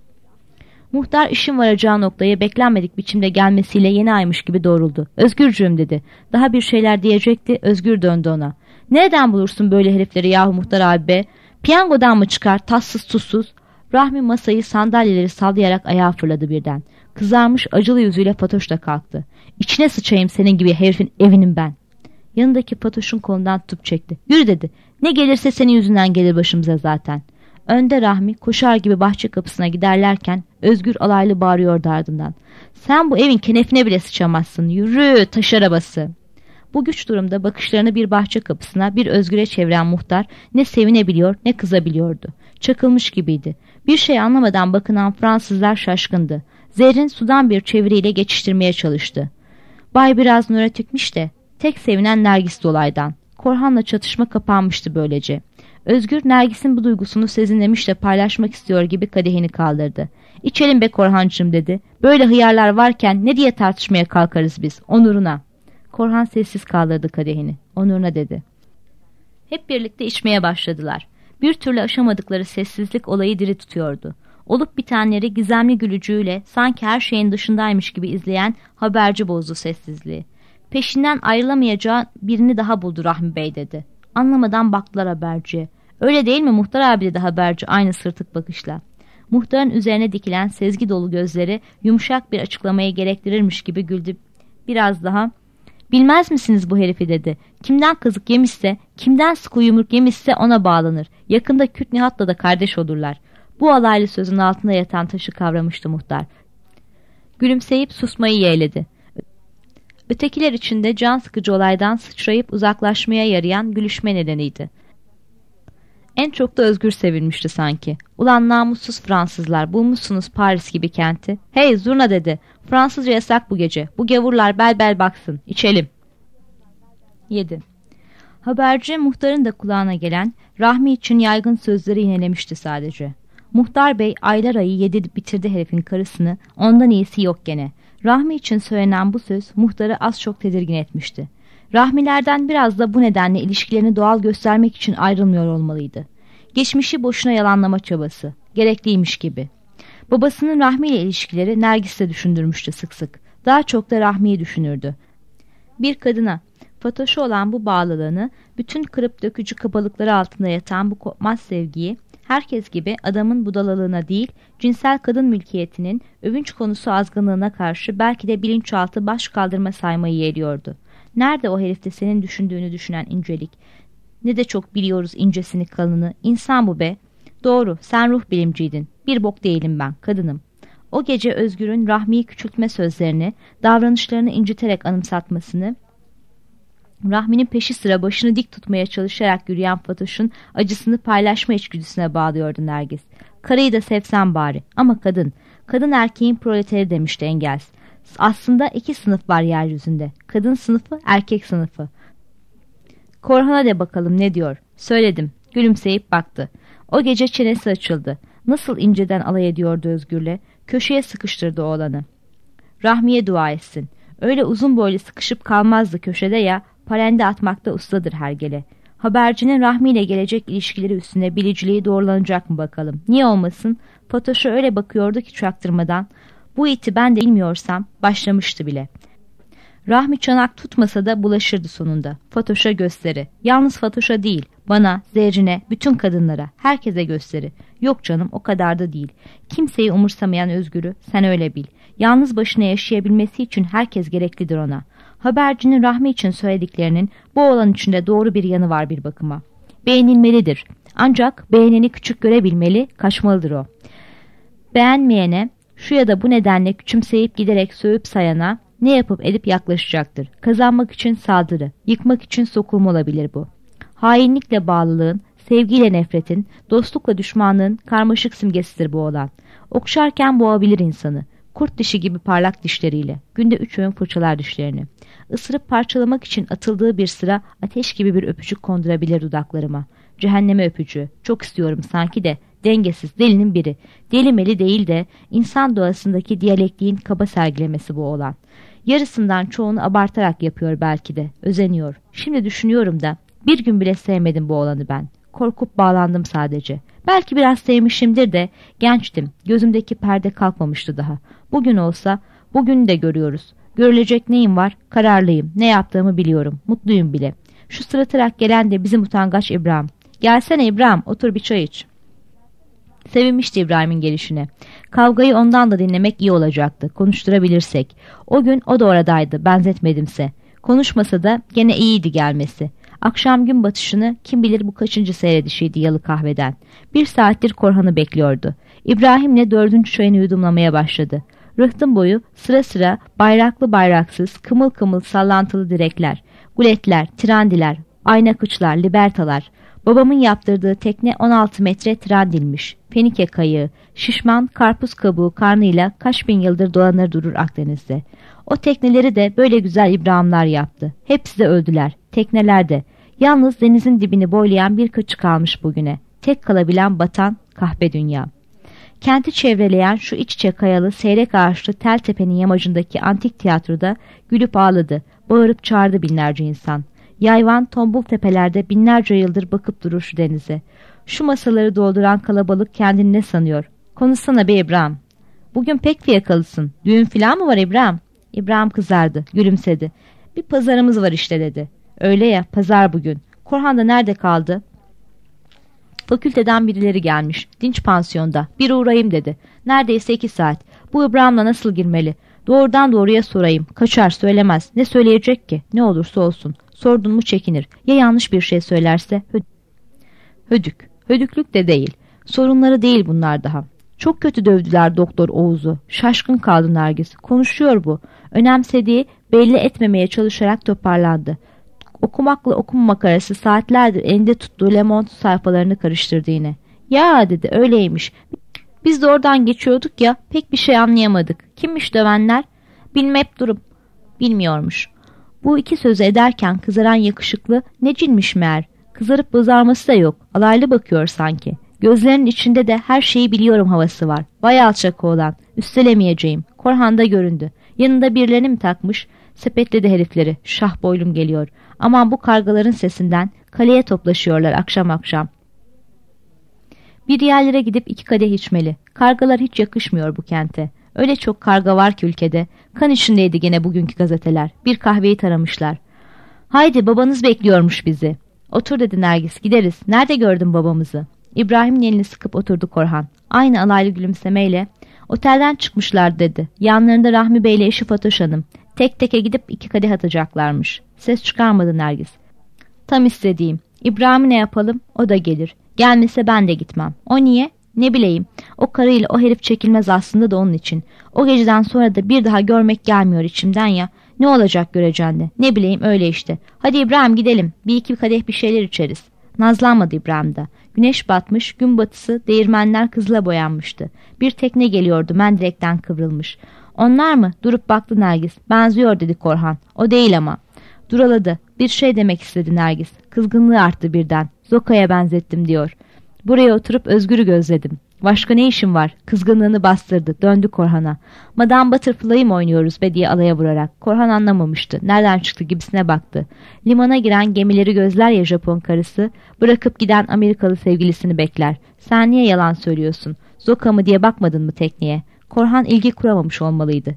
Muhtar işin varacağı noktaya beklenmedik biçimde gelmesiyle yeni aymış gibi doğruldu. Özgürcüğüm dedi. Daha bir şeyler diyecekti. Özgür döndü ona. Nereden bulursun böyle herifleri yahu muhtar abi be? Piyangodan mı çıkar tatsız tuzsuz? Rahmi masayı sandalyeleri sallayarak ayağa fırladı birden. Kızarmış acılı yüzüyle Fatoş da kalktı. İçine sıçayım senin gibi herifin evinin ben. Yanındaki Fatoş'un kolundan tutup çekti. Yürü dedi. Ne gelirse senin yüzünden gelir başımıza zaten. Önde Rahmi koşar gibi bahçe kapısına giderlerken Özgür alaylı bağırıyordu ardından. Sen bu evin kenefine bile sıçamazsın. Yürü taş arabası. Bu güç durumda bakışlarını bir bahçe kapısına, bir Özgür'e çeviren muhtar ne sevinebiliyor ne kızabiliyordu. Çakılmış gibiydi. Bir şey anlamadan bakınan Fransızlar şaşkındı. Zerrin sudan bir çeviriyle geçiştirmeye çalıştı. Bay biraz nöre tükmüş de tek sevinen Nergis dolaydan. Korhan'la çatışma kapanmıştı böylece. Özgür Nergis'in bu duygusunu sezinlemiş de paylaşmak istiyor gibi kadehini kaldırdı. İçelim be Korhancığım dedi. Böyle hıyarlar varken ne diye tartışmaya kalkarız biz? Onuruna. Korhan sessiz kaldırdı kadehini. Onuruna dedi. Hep birlikte içmeye başladılar. Bir türlü aşamadıkları sessizlik olayı diri tutuyordu. Olup bitenleri gizemli gülücüğüyle sanki her şeyin dışındaymış gibi izleyen haberci bozdu sessizliği. Peşinden ayrılamayacağı birini daha buldu Rahmi Bey dedi. Anlamadan baktılar haberciye. Öyle değil mi muhtar abi dedi haberci aynı sırtık bakışla. Muhtarın üzerine dikilen sezgi dolu gözleri yumuşak bir açıklamayı gerektirirmiş gibi güldü. Biraz daha bilmez misiniz bu herifi dedi. Kimden kazık yemişse, kimden sıkı yumruk yemişse ona bağlanır. Yakında Kürt Nihat'la da kardeş olurlar. Bu alaylı sözün altında yatan taşı kavramıştı muhtar. Gülümseyip susmayı yeğledi. Ötekiler için de can sıkıcı olaydan sıçrayıp uzaklaşmaya yarayan gülüşme nedeniydi. En çok da Özgür sevinmişti sanki. Ulan namussuz Fransızlar, bulmuşsunuz Paris gibi kenti. Hey zurna dedi. Fransızca yasak bu gece. Bu gavurlar bel bel baksın. İçelim. yedi. Haberci muhtarın da kulağına gelen Rahmi için yaygın sözleri yinelemişti sadece. Muhtar bey aylar ayı yedi bitirdi herifin karısını, ondan iyisi yok gene. Rahmi için söylenen bu söz muhtarı az çok tedirgin etmişti. Rahmilerden biraz da bu nedenle ilişkilerini doğal göstermek için ayrılmıyor olmalıydı. Geçmişi boşuna yalanlama çabası, gerekliymiş gibi. Babasının Rahmi ile ilişkileri Nergis'le düşündürmüştü sık sık. Daha çok da Rahmi'yi düşünürdü. Bir kadına, Fatoş'a olan bu bağlılığını, bütün kırıp dökücü kabalıkları altında yatan bu kopmaz sevgiyi, herkes gibi adamın budalalığına değil, cinsel kadın mülkiyetinin övünç konusu azgınlığına karşı belki de bilinçaltı baş kaldırma saymayı yeğliyordu. Nerede o herifte senin düşündüğünü düşünen incelik? Ne de çok biliyoruz incesini kalını. İnsan bu be. Doğru, sen ruh bilimciydin. Bir bok değilim ben, kadınım. O gece Özgür'ün Rahmi'yi küçültme sözlerini, davranışlarını inciterek anımsatmasını, Rahmi'nin peşi sıra başını dik tutmaya çalışarak yürüyen Fatoş'un acısını paylaşma içgüdüsüne bağlıyordu Nergis. Karıyı da sevsem bari ama kadın, kadın erkeğin proleteri demişti Engels. Aslında iki sınıf var yeryüzünde. Kadın sınıfı, erkek sınıfı. Korhan'a de bakalım ne diyor. Söyledim. Gülümseyip baktı. O gece çenesi açıldı. Nasıl inceden alay ediyordu Özgür'le. Köşeye sıkıştırdı oğlanı. Rahmiye dua etsin. Öyle uzun boylu sıkışıp kalmazdı köşede ya, parende atmakta ustadır hergele. Habercinin Rahmi ile gelecek ilişkileri üstüne biliciliği doğrulanacak mı bakalım. Niye olmasın? Fatoş'a öyle bakıyordu ki çaktırmadan. Bu iti ben de bilmiyorsam başlamıştı bile. Rahmi çanak tutmasa da bulaşırdı sonunda. Fatoş'a gösteri. Yalnız Fatoş'a değil, bana, Zerrin'e, bütün kadınlara, herkese gösteri. Yok canım o kadar da değil. Kimseyi umursamayan Özgür'ü sen öyle bil. Yalnız başına yaşayabilmesi için herkes gereklidir ona. Habercinin Rahmi için söylediklerinin bu oğlan içinde doğru bir yanı var bir bakıma. Beğenilmelidir. Ancak beğeneni küçük görebilmeli, kaçmalıdır o. Beğenmeyene, şu ya da bu nedenle küçümseyip giderek sövüp sayana ne yapıp edip yaklaşacaktır. Kazanmak için saldırı, yıkmak için sokulma olabilir bu. Hainlikle bağlılığın, sevgiyle nefretin, dostlukla düşmanlığın karmaşık simgesidir bu olan. Okşarken boğabilir insanı. Kurt dişi gibi parlak dişleriyle. Günde üç öğün fırçalar dişlerini. Isırıp parçalamak için atıldığı bir sıra ateş gibi bir öpücük kondurabilir dudaklarıma. Cehenneme öpücüğü. Çok istiyorum sanki de. Dengesiz, delinin biri. Delimeli değil de insan doğasındaki diyalekliğin kaba sergilemesi bu olan. Yarısından çoğunu abartarak yapıyor belki de. Özeniyor. Şimdi düşünüyorum da bir gün bile sevmedim bu olanı ben. Korkup bağlandım sadece. Belki biraz sevmişimdir de gençtim. Gözümdeki perde kalkmamıştı daha. Bugün olsa bugün de görüyoruz. Görülecek neyim var? Kararlıyım. Ne yaptığımı biliyorum. Mutluyum bile. Şu sırıtarak gelen de bizim utangaç İbrahim. Gelsene İbrahim, otur bir çay iç. Sevinmişti İbrahim'in gelişine. Kavgayı ondan da dinlemek iyi olacaktı. Konuşturabilirsek. O gün o da oradaydı. Benzetmedimse. Konuşmasa da gene iyiydi gelmesi. Akşam gün batışını kim bilir bu kaçıncı seyredişiydi yalı kahveden. Bir saattir Korhan'ı bekliyordu. İbrahim'le dördüncü çayını yudumlamaya başladı. Rıhtım boyu sıra sıra bayraklı bayraksız, kımıl kımıl sallantılı direkler, guletler, trandiler, aynakıçlar, libertalar. Babamın yaptırdığı tekne on altı metre trandilmiş. Fenike kayığı, şişman karpuz kabuğu karnıyla kaç bin yıldır dolanır durur Akdeniz'de. O tekneleri de böyle güzel İbrahimler yaptı. Hepsi de öldüler. Tekneler de. Yalnız denizin dibini boylayan birkaçı kalmış bugüne. Tek kalabilen batan kahpe dünya. Kenti çevreleyen şu iç içe kayalı, seyrek ağaçlı tel tepenin yamacındaki antik tiyatroda gülüp ağladı, bağırıp çağırdı binlerce insan. Yayvan, tombul tepelerde binlerce yıldır bakıp durur şu denize. Şu masaları dolduran kalabalık kendini ne sanıyor? Konuşsana be İbrahim. Bugün pek fiyakalısın. Düğün filan mı var İbrahim? İbrahim kızardı, gülümsedi. Bir pazarımız var işte dedi. Öyle ya, pazar bugün. Korhan da nerede kaldı? Fakülteden birileri gelmiş. Dinç pansiyonda. Bir uğrayayım dedi. Neredeyse iki saat. Bu İbrahim'le nasıl girmeli? Doğrudan doğruya sorayım. Kaçar söylemez. Ne söyleyecek ki? Ne olursa olsun. Sordun mu çekinir. Ya yanlış bir şey söylerse? Hödük. Hödüklük de değil. Sorunları değil bunlar daha. Çok kötü dövdüler Doktor Oğuz'u. Şaşkın kaldı Nergis. Konuşuyor bu. Önemsediği belli etmemeye çalışarak toparlandı. Okumakla okunmamak arası saatlerdir elinde tuttuğu Le Monde sayfalarını karıştırdı yine. Ya dedi, öyleymiş. Biz de oradan geçiyorduk ya, pek bir şey anlayamadık. Kimmiş dövenler? Bilmep durum. Bilmiyormuş. Bu iki sözü ederken kızaran yakışıklı ne cinmiş meğer. Kızarıp bozarması da yok. Alaylı bakıyor sanki. Gözlerinin içinde de her şeyi biliyorum havası var. Vay alçak oğlan. Üstelemeyeceğim. Korhan'da göründü. Yanında birilerini mi takmış? Sepetledi herifleri. Şah boylum geliyor. Aman bu kargaların sesinden kaleye toplaşıyorlar akşam akşam. Bir yerlere gidip iki kadeh içmeli. Kargalar hiç yakışmıyor bu kente. Öyle çok karga var ki ülkede. Kan içindeydi gene bugünkü gazeteler. Bir kahveyi taramışlar. Haydi babanız bekliyormuş bizi. Otur dedi Nergis, gideriz. Nerede gördün babamızı? İbrahim'in elini sıkıp oturdu Korhan. Aynı alaylı gülümsemeyle. Otelden çıkmışlar dedi. Yanlarında Rahmi Bey ile eşi Fatoş Hanım. Tek teke gidip iki kadeh atacaklarmış. Ses çıkarmadı Nergis. Tam istediğim. İbrahim'i ne yapalım? O da gelir. Gelmese ben de gitmem. O niye? Ne bileyim. O karıyla o herif çekilmez aslında da onun için. O geceden sonra da bir daha görmek gelmiyor içimden ya. Ne olacak göreceğin de. Ne bileyim öyle işte. Hadi İbrahim gidelim. Bir iki kadeh bir şeyler içeriz. Nazlanmadı İbrahim de. Güneş batmış, gün batısı, değirmenler kızıla boyanmıştı. Bir tekne geliyordu, mendirekten kıvrılmış. Onlar mı? Durup baktı Nergis. Benziyor dedi Korhan. O değil ama. Duraladı. Bir şey demek istedi Nergis. Kızgınlığı arttı birden. Zoka'ya benzettim diyor. Buraya oturup Özgür'ü gözledim. Başka ne işim var? Kızgınlığını bastırdı. Döndü Korhan'a. Madame Butterfly'ı mı oynuyoruz be diye alaya vurarak. Korhan anlamamıştı. Nereden çıktı gibisine baktı. Limana giren gemileri gözler ya Japon karısı. Bırakıp giden Amerikalı sevgilisini bekler. Sen niye yalan söylüyorsun? Zoka mı diye bakmadın mı tekneye? Korhan ilgi kuramamış olmalıydı.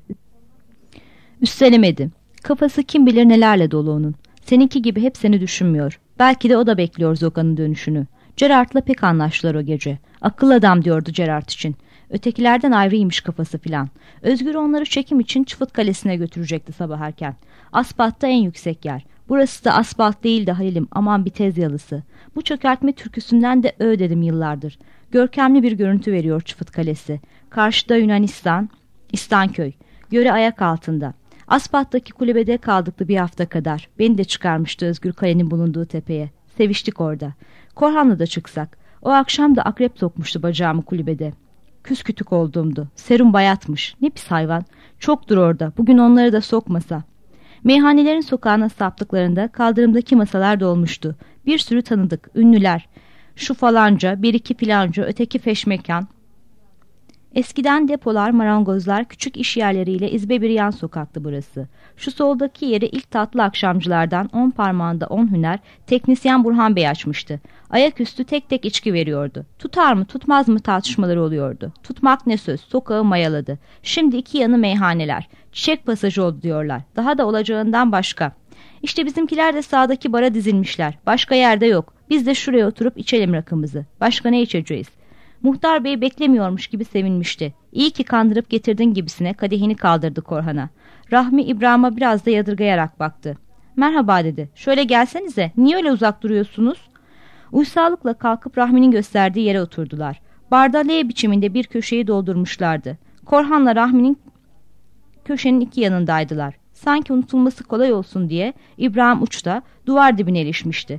Üstelemedi. Kafası kim bilir nelerle dolu onun. Seninki gibi hep seni düşünmüyor. Belki de o da bekliyor Zoka'nın dönüşünü. Gerard'la pek anlaştılar o gece. Akıllı adam diyordu Gerard için. Ötekilerden ayrıymış kafası filan. Özgür onları çekim için Çıfıt Kalesi'ne götürecekti sabah erken. Asfalt'ta en yüksek yer. Burası da asfalt değil de Halil'im, aman bir tez yalısı. Bu çökertme türküsünden de ö dedim yıllardır. Görkemli bir görüntü veriyor Çıfıt Kalesi. Karşıda Yunanistan, İstanköy. Göre ayak altında. Asfalt'taki kulübede kaldıklı bir hafta kadar. Beni de çıkarmıştı Özgür Kale'nin bulunduğu tepeye. Seviştik orada. Korhan'la da çıksak. O akşam da akrep sokmuştu bacağımı kulübede. Küskütük olduğumdu. Serum bayatmış. Ne pis hayvan. Çoktur orada. Bugün onları da sokmasa. Meyhanelerin sokağına saptıklarında kaldırımdaki masalar dolmuştu. Bir sürü tanıdık, ünlüler. Şu falanca, bir iki filanca, öteki feşmekan. Eskiden depolar, marangozlar, küçük iş yerleriyle izbe bir yan sokaktı burası. Şu soldaki yeri ilk tatlı akşamcılardan on parmağında on hüner teknisyen Burhan Bey açmıştı. Ayaküstü tek tek içki veriyordu. Tutar mı tutmaz mı tartışmaları oluyordu. Tutmak ne söz, sokağı mayaladı. Şimdi iki yanı meyhaneler. Çiçek pasajı oldu diyorlar. Daha da olacağından başka. İşte bizimkiler de sağdaki bara dizilmişler. Başka yerde yok. Biz de şuraya oturup içelim rakımızı. Başka ne içeceğiz? Muhtar Bey beklemiyormuş gibi sevinmişti. İyi ki kandırıp getirdin gibisine kadehini kaldırdı Korhan'a. Rahmi İbrahim'e biraz da yadırgayarak baktı. Merhaba dedi. Şöyle gelsenize. Niye öyle uzak duruyorsunuz? Uysallıkla kalkıp Rahmi'nin gösterdiği yere oturdular. Barda L biçiminde bir köşeyi doldurmuşlardı. Korhan'la Rahmi'nin köşenin iki yanındaydılar. Sanki unutulması kolay olsun diye İbrahim uçta duvar dibine ilişmişti.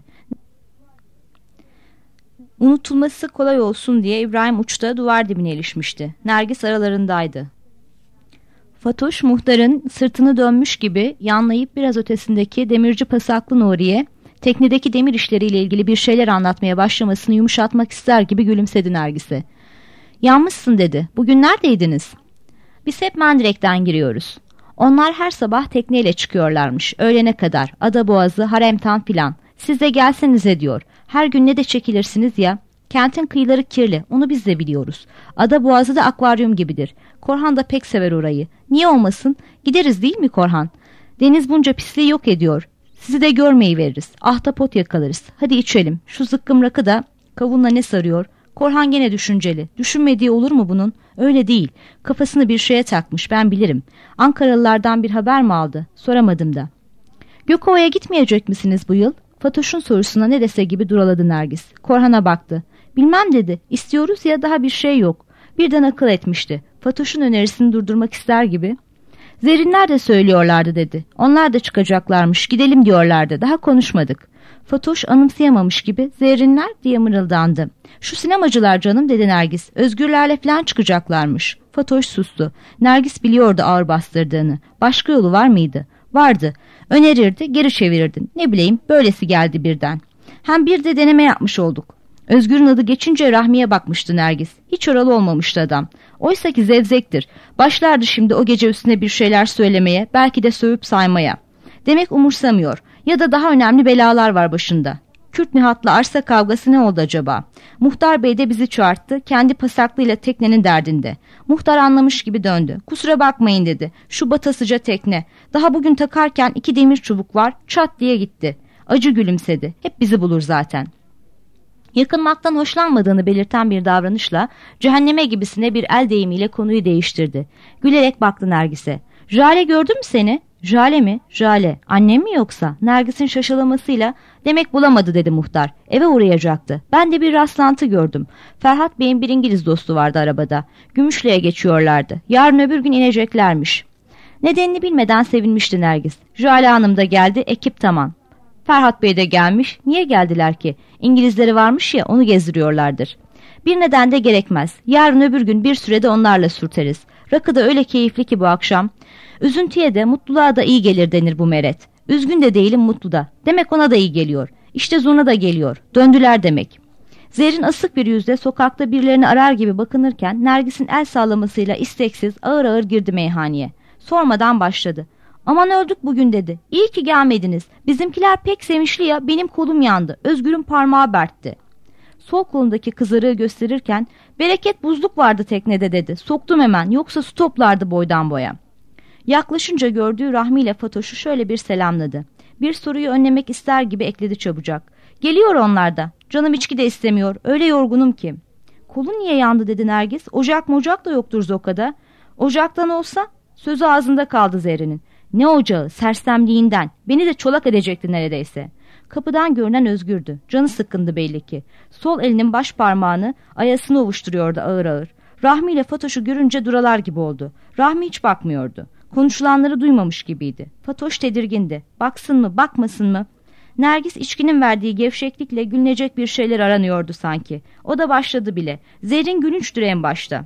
Unutulması kolay olsun diye İbrahim uçta duvar dibine ilişmişti. Nergis aralarındaydı. Fatoş muhtarın sırtını dönmüş gibi yanlayıp biraz ötesindeki demirci Pasaklı Nuri'ye teknedeki demir işleriyle ilgili bir şeyler anlatmaya başlamasını yumuşatmak ister gibi gülümsedi Nergis'e. Yanmışsın dedi. Bugün neredeydiniz? Biz hep Mendirek'ten giriyoruz. Onlar her sabah tekneyle çıkıyorlarmış. Öğlene kadar. Adaboğazı, Haremtan filan. Siz de gelsenize diyor. Her gün ne de çekilirsiniz ya. Kentin kıyıları kirli. Onu biz de biliyoruz. Adaboğazı da akvaryum gibidir. Korhan da pek sever orayı. Niye olmasın? Gideriz değil mi Korhan? Deniz bunca pisliği yok ediyor. Sizi de görmeyi veririz. Ahtapot yakalarız. Hadi içelim. Şu zıkkım rakı da kavunla ne sarıyor? Korhan gene düşünceli. Düşünmediği olur mu bunun? Öyle değil. Kafasını bir şeye takmış, ben bilirim. Ankaralılardan bir haber mi aldı? Soramadım da. Gökova'ya gitmeyecek misiniz bu yıl? Fatoş'un sorusuna ne dese gibi duraladı Nergis. Korhan'a baktı. Bilmem dedi. İstiyoruz ya, daha bir şey yok. Birden akıl etmişti. Fatoş'un önerisini durdurmak ister gibi. Zerrinler de söylüyorlardı dedi. Onlar da çıkacaklarmış, gidelim diyorlardı. Daha konuşmadık. Fatoş anımsayamamış gibi Zerrinler diye mırıldandı. Şu sinemacılar canım dedi Nergis. Özgürlerle falan çıkacaklarmış. Fatoş sustu. Nergis biliyordu ağır bastırdığını. Başka yolu var mıydı? Vardı. Önerirdi, geri çevirirdin. Ne bileyim, böylesi geldi birden. Hem bir de deneme yapmış olduk. Özgür'ün adı geçince Rahmi'ye bakmıştı Nergis. Hiç oralı olmamıştı adam. Oysa ki zevzektir. Başlardı şimdi o gece üstüne bir şeyler söylemeye, belki de sövüp saymaya. Demek umursamıyor. Ya da daha önemli belalar var başında. Kürt Nihat'la arsa kavgası ne oldu acaba? Muhtar Bey de bizi çağırttı. Kendi pasaklıyla teknenin derdinde. Muhtar anlamış gibi döndü. Kusura bakmayın dedi. Şu batasıca tekne. Daha bugün takarken iki demir çubuk var. Çat diye gitti. Acı gülümsedi. Hep bizi bulur zaten. Yakınmaktan hoşlanmadığını belirten bir davranışla cehenneme gibisine bir el deyimiyle konuyu değiştirdi. Gülerek baktı Nergis'e. Jale gördün mü seni? Jale mi? Jale. Annem mi yoksa? Nergis'in şaşalamasıyla demek bulamadı dedi muhtar. Eve uğrayacaktı. Ben de bir rastlantı gördüm. Ferhat Bey'in bir İngiliz dostu vardı arabada. Gümüşlü'ye geçiyorlardı. Yarın öbür gün ineceklermiş. Nedenini bilmeden sevinmişti Nergis. Jale Hanım da geldi, ekip tamam. Ferhat Bey de gelmiş. Niye geldiler ki? İngilizleri varmış ya, onu gezdiriyorlardır. Bir neden de gerekmez. Yarın öbür gün bir sürede onlarla sürteriz. Rakı da öyle keyifli ki bu akşam. Üzüntüye de mutluluğa da iyi gelir denir bu meret. Üzgün de değilim, mutlu da. Demek ona da iyi geliyor. İşte zurna da geliyor. Döndüler demek. Zerrin asık bir yüzle sokakta birilerini arar gibi bakınırken Nergis'in el sallamasıyla isteksiz ağır ağır girdi meyhaneye. Sormadan başladı. Aman öldük bugün dedi. İyi ki gelmediniz. Bizimkiler pek sevinçli ya, benim kolum yandı. Özgür'ün parmağı bertti. Sol kolundaki kızarığı gösterirken bereket buzluk vardı teknede dedi. Soktum hemen, yoksa su toplardı boydan boya. Yaklaşınca gördüğü Rahmi ile Fatoş'u şöyle bir selamladı. Bir soruyu önlemek ister gibi ekledi çabucak. Geliyor onlar da. Canım içki de istemiyor. Öyle yorgunum ki. Kolun niye yandı dedi Nergis. Ocak mocak da yoktur Zoka'da. Ocaktan olsa sözü ağzında kaldı Zerrin'in. Ne ocağı, sersemliğinden. Beni de çolak edecekti neredeyse. Kapıdan görünen Özgür'dü. Canı sıkkındı belli ki. Sol elinin baş parmağını ayasını ovuşturuyordu ağır ağır. Rahmi ile Fatoş'u görünce duralar gibi oldu. Rahmi hiç bakmıyordu. Konuşulanları duymamış gibiydi. Fatoş tedirgindi. Baksın mı, bakmasın mı? Nergis içkinin verdiği gevşeklikle gülünecek bir şeyler aranıyordu sanki. O da başladı bile. Zerrin gülünçtür en başta.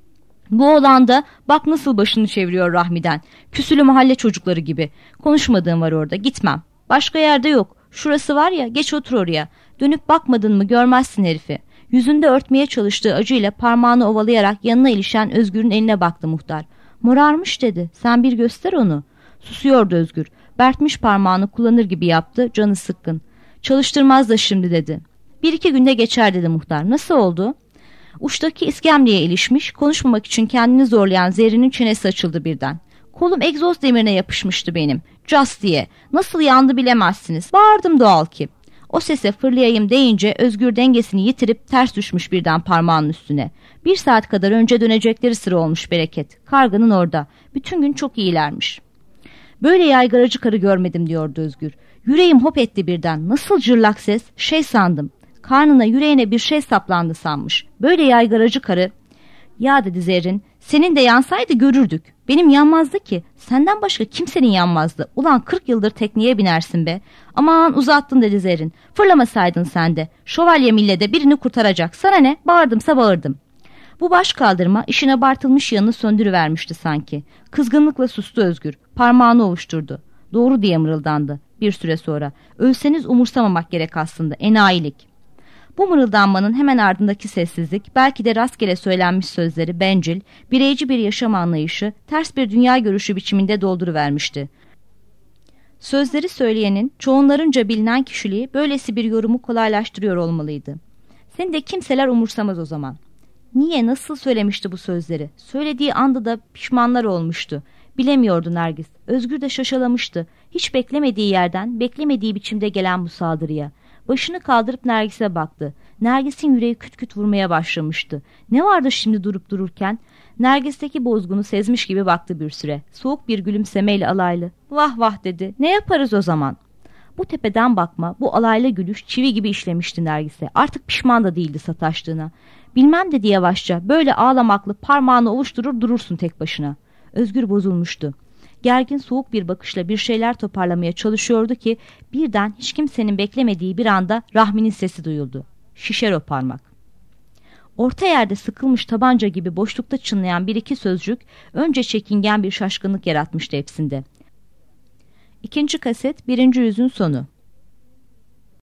Bu oğlan da bak nasıl başını çeviriyor Rahmi'den. Küsülü mahalle çocukları gibi. Konuşmadığım var orada, gitmem. Başka yerde yok. Şurası var ya, geç otur oraya. Dönüp bakmadın mı görmezsin herifi. Yüzünde örtmeye çalıştığı acıyla parmağını ovalayarak yanına ilişen Özgür'ün eline baktı muhtar. Morarmış dedi. Sen bir göster onu. Susuyordu Özgür. Bertmiş parmağını kullanır gibi yaptı. Canı sıkkın. Çalıştırmaz da şimdi dedi. Bir iki günde geçer dedi muhtar. Nasıl oldu? Uçtaki iskemleye ilişmiş. Konuşmamak için kendini zorlayan Zerrin'in çenesi açıldı birden. Kolum egzoz demirine yapışmıştı benim. Cas diye. Nasıl yandı bilemezsiniz. Bağırdım doğal ki. O sese fırlayayım deyince Özgür dengesini yitirip ters düşmüş birden parmağının üstüne. Bir saat kadar önce dönecekleri sıra olmuş bereket. Karganın orada. Bütün gün çok iyilermiş. Böyle yaygaracı karı görmedim diyordu Özgür. Yüreğim hop etti birden. Nasıl cırlak ses? Şey sandım. Karnına yüreğine bir şey saplandı sanmış. Böyle yaygaracı karı. Ya dedi Zerrin, senin de yansaydı görürdük. Benim yanmazdı ki. Senden başka kimsenin yanmazdı. Ulan kırk yıldır tekneye binersin be. Aman uzattın dedi Zerrin. Fırlamasaydın sen de. Şövalye millede birini kurtaracak. Sana ne? Bağırdımsa bağırdım. Bu baş kaldırma işin abartılmış yanını söndürüvermişti sanki. Kızgınlıkla sustu Özgür. Parmağını ovuşturdu. Doğru diye mırıldandı bir süre sonra. Ölseniz umursamamak gerek aslında. Enayilik. Bu mırıldanmanın hemen ardındaki sessizlik, belki de rastgele söylenmiş sözleri bencil, bireyci bir yaşam anlayışı, ters bir dünya görüşü biçiminde dolduruvermişti. Sözleri söyleyenin, çoğunlarınca bilinen kişiliği böylesi bir yorumu kolaylaştırıyor olmalıydı. Seni de kimseler umursamaz o zaman. Niye, nasıl söylemişti bu sözleri? Söylediği anda da pişmanlar olmuştu. Bilemiyordu Nergis. Özgür de şaşalamıştı. Hiç beklemediği yerden, beklemediği biçimde gelen bu saldırıya. Başını kaldırıp Nergis'e baktı. Nergis'in yüreği küt küt vurmaya başlamıştı. Ne vardı şimdi durup dururken? Nergis'teki bozgunu sezmiş gibi baktı bir süre. Soğuk bir gülümsemeyle alaylı. Vah vah dedi. Ne yaparız o zaman? Bu tepeden bakma, bu alaylı gülüş çivi gibi işlemişti Nergis'e. Artık pişman da değildi sataştığına. Bilmem dedi yavaşça. Böyle ağlamaklı parmağını ovuşturur durursun tek başına. Özgür bozulmuştu. Gergin soğuk bir bakışla bir şeyler toparlamaya çalışıyordu ki birden hiç kimsenin beklemediği bir anda Rahmi'nin sesi duyuldu. Şişer o parmak. Orta yerde sıkılmış tabanca gibi boşlukta çınlayan bir iki sözcük önce çekingen bir şaşkınlık yaratmıştı hepsinde. İkinci kaset birinci yüzün sonu.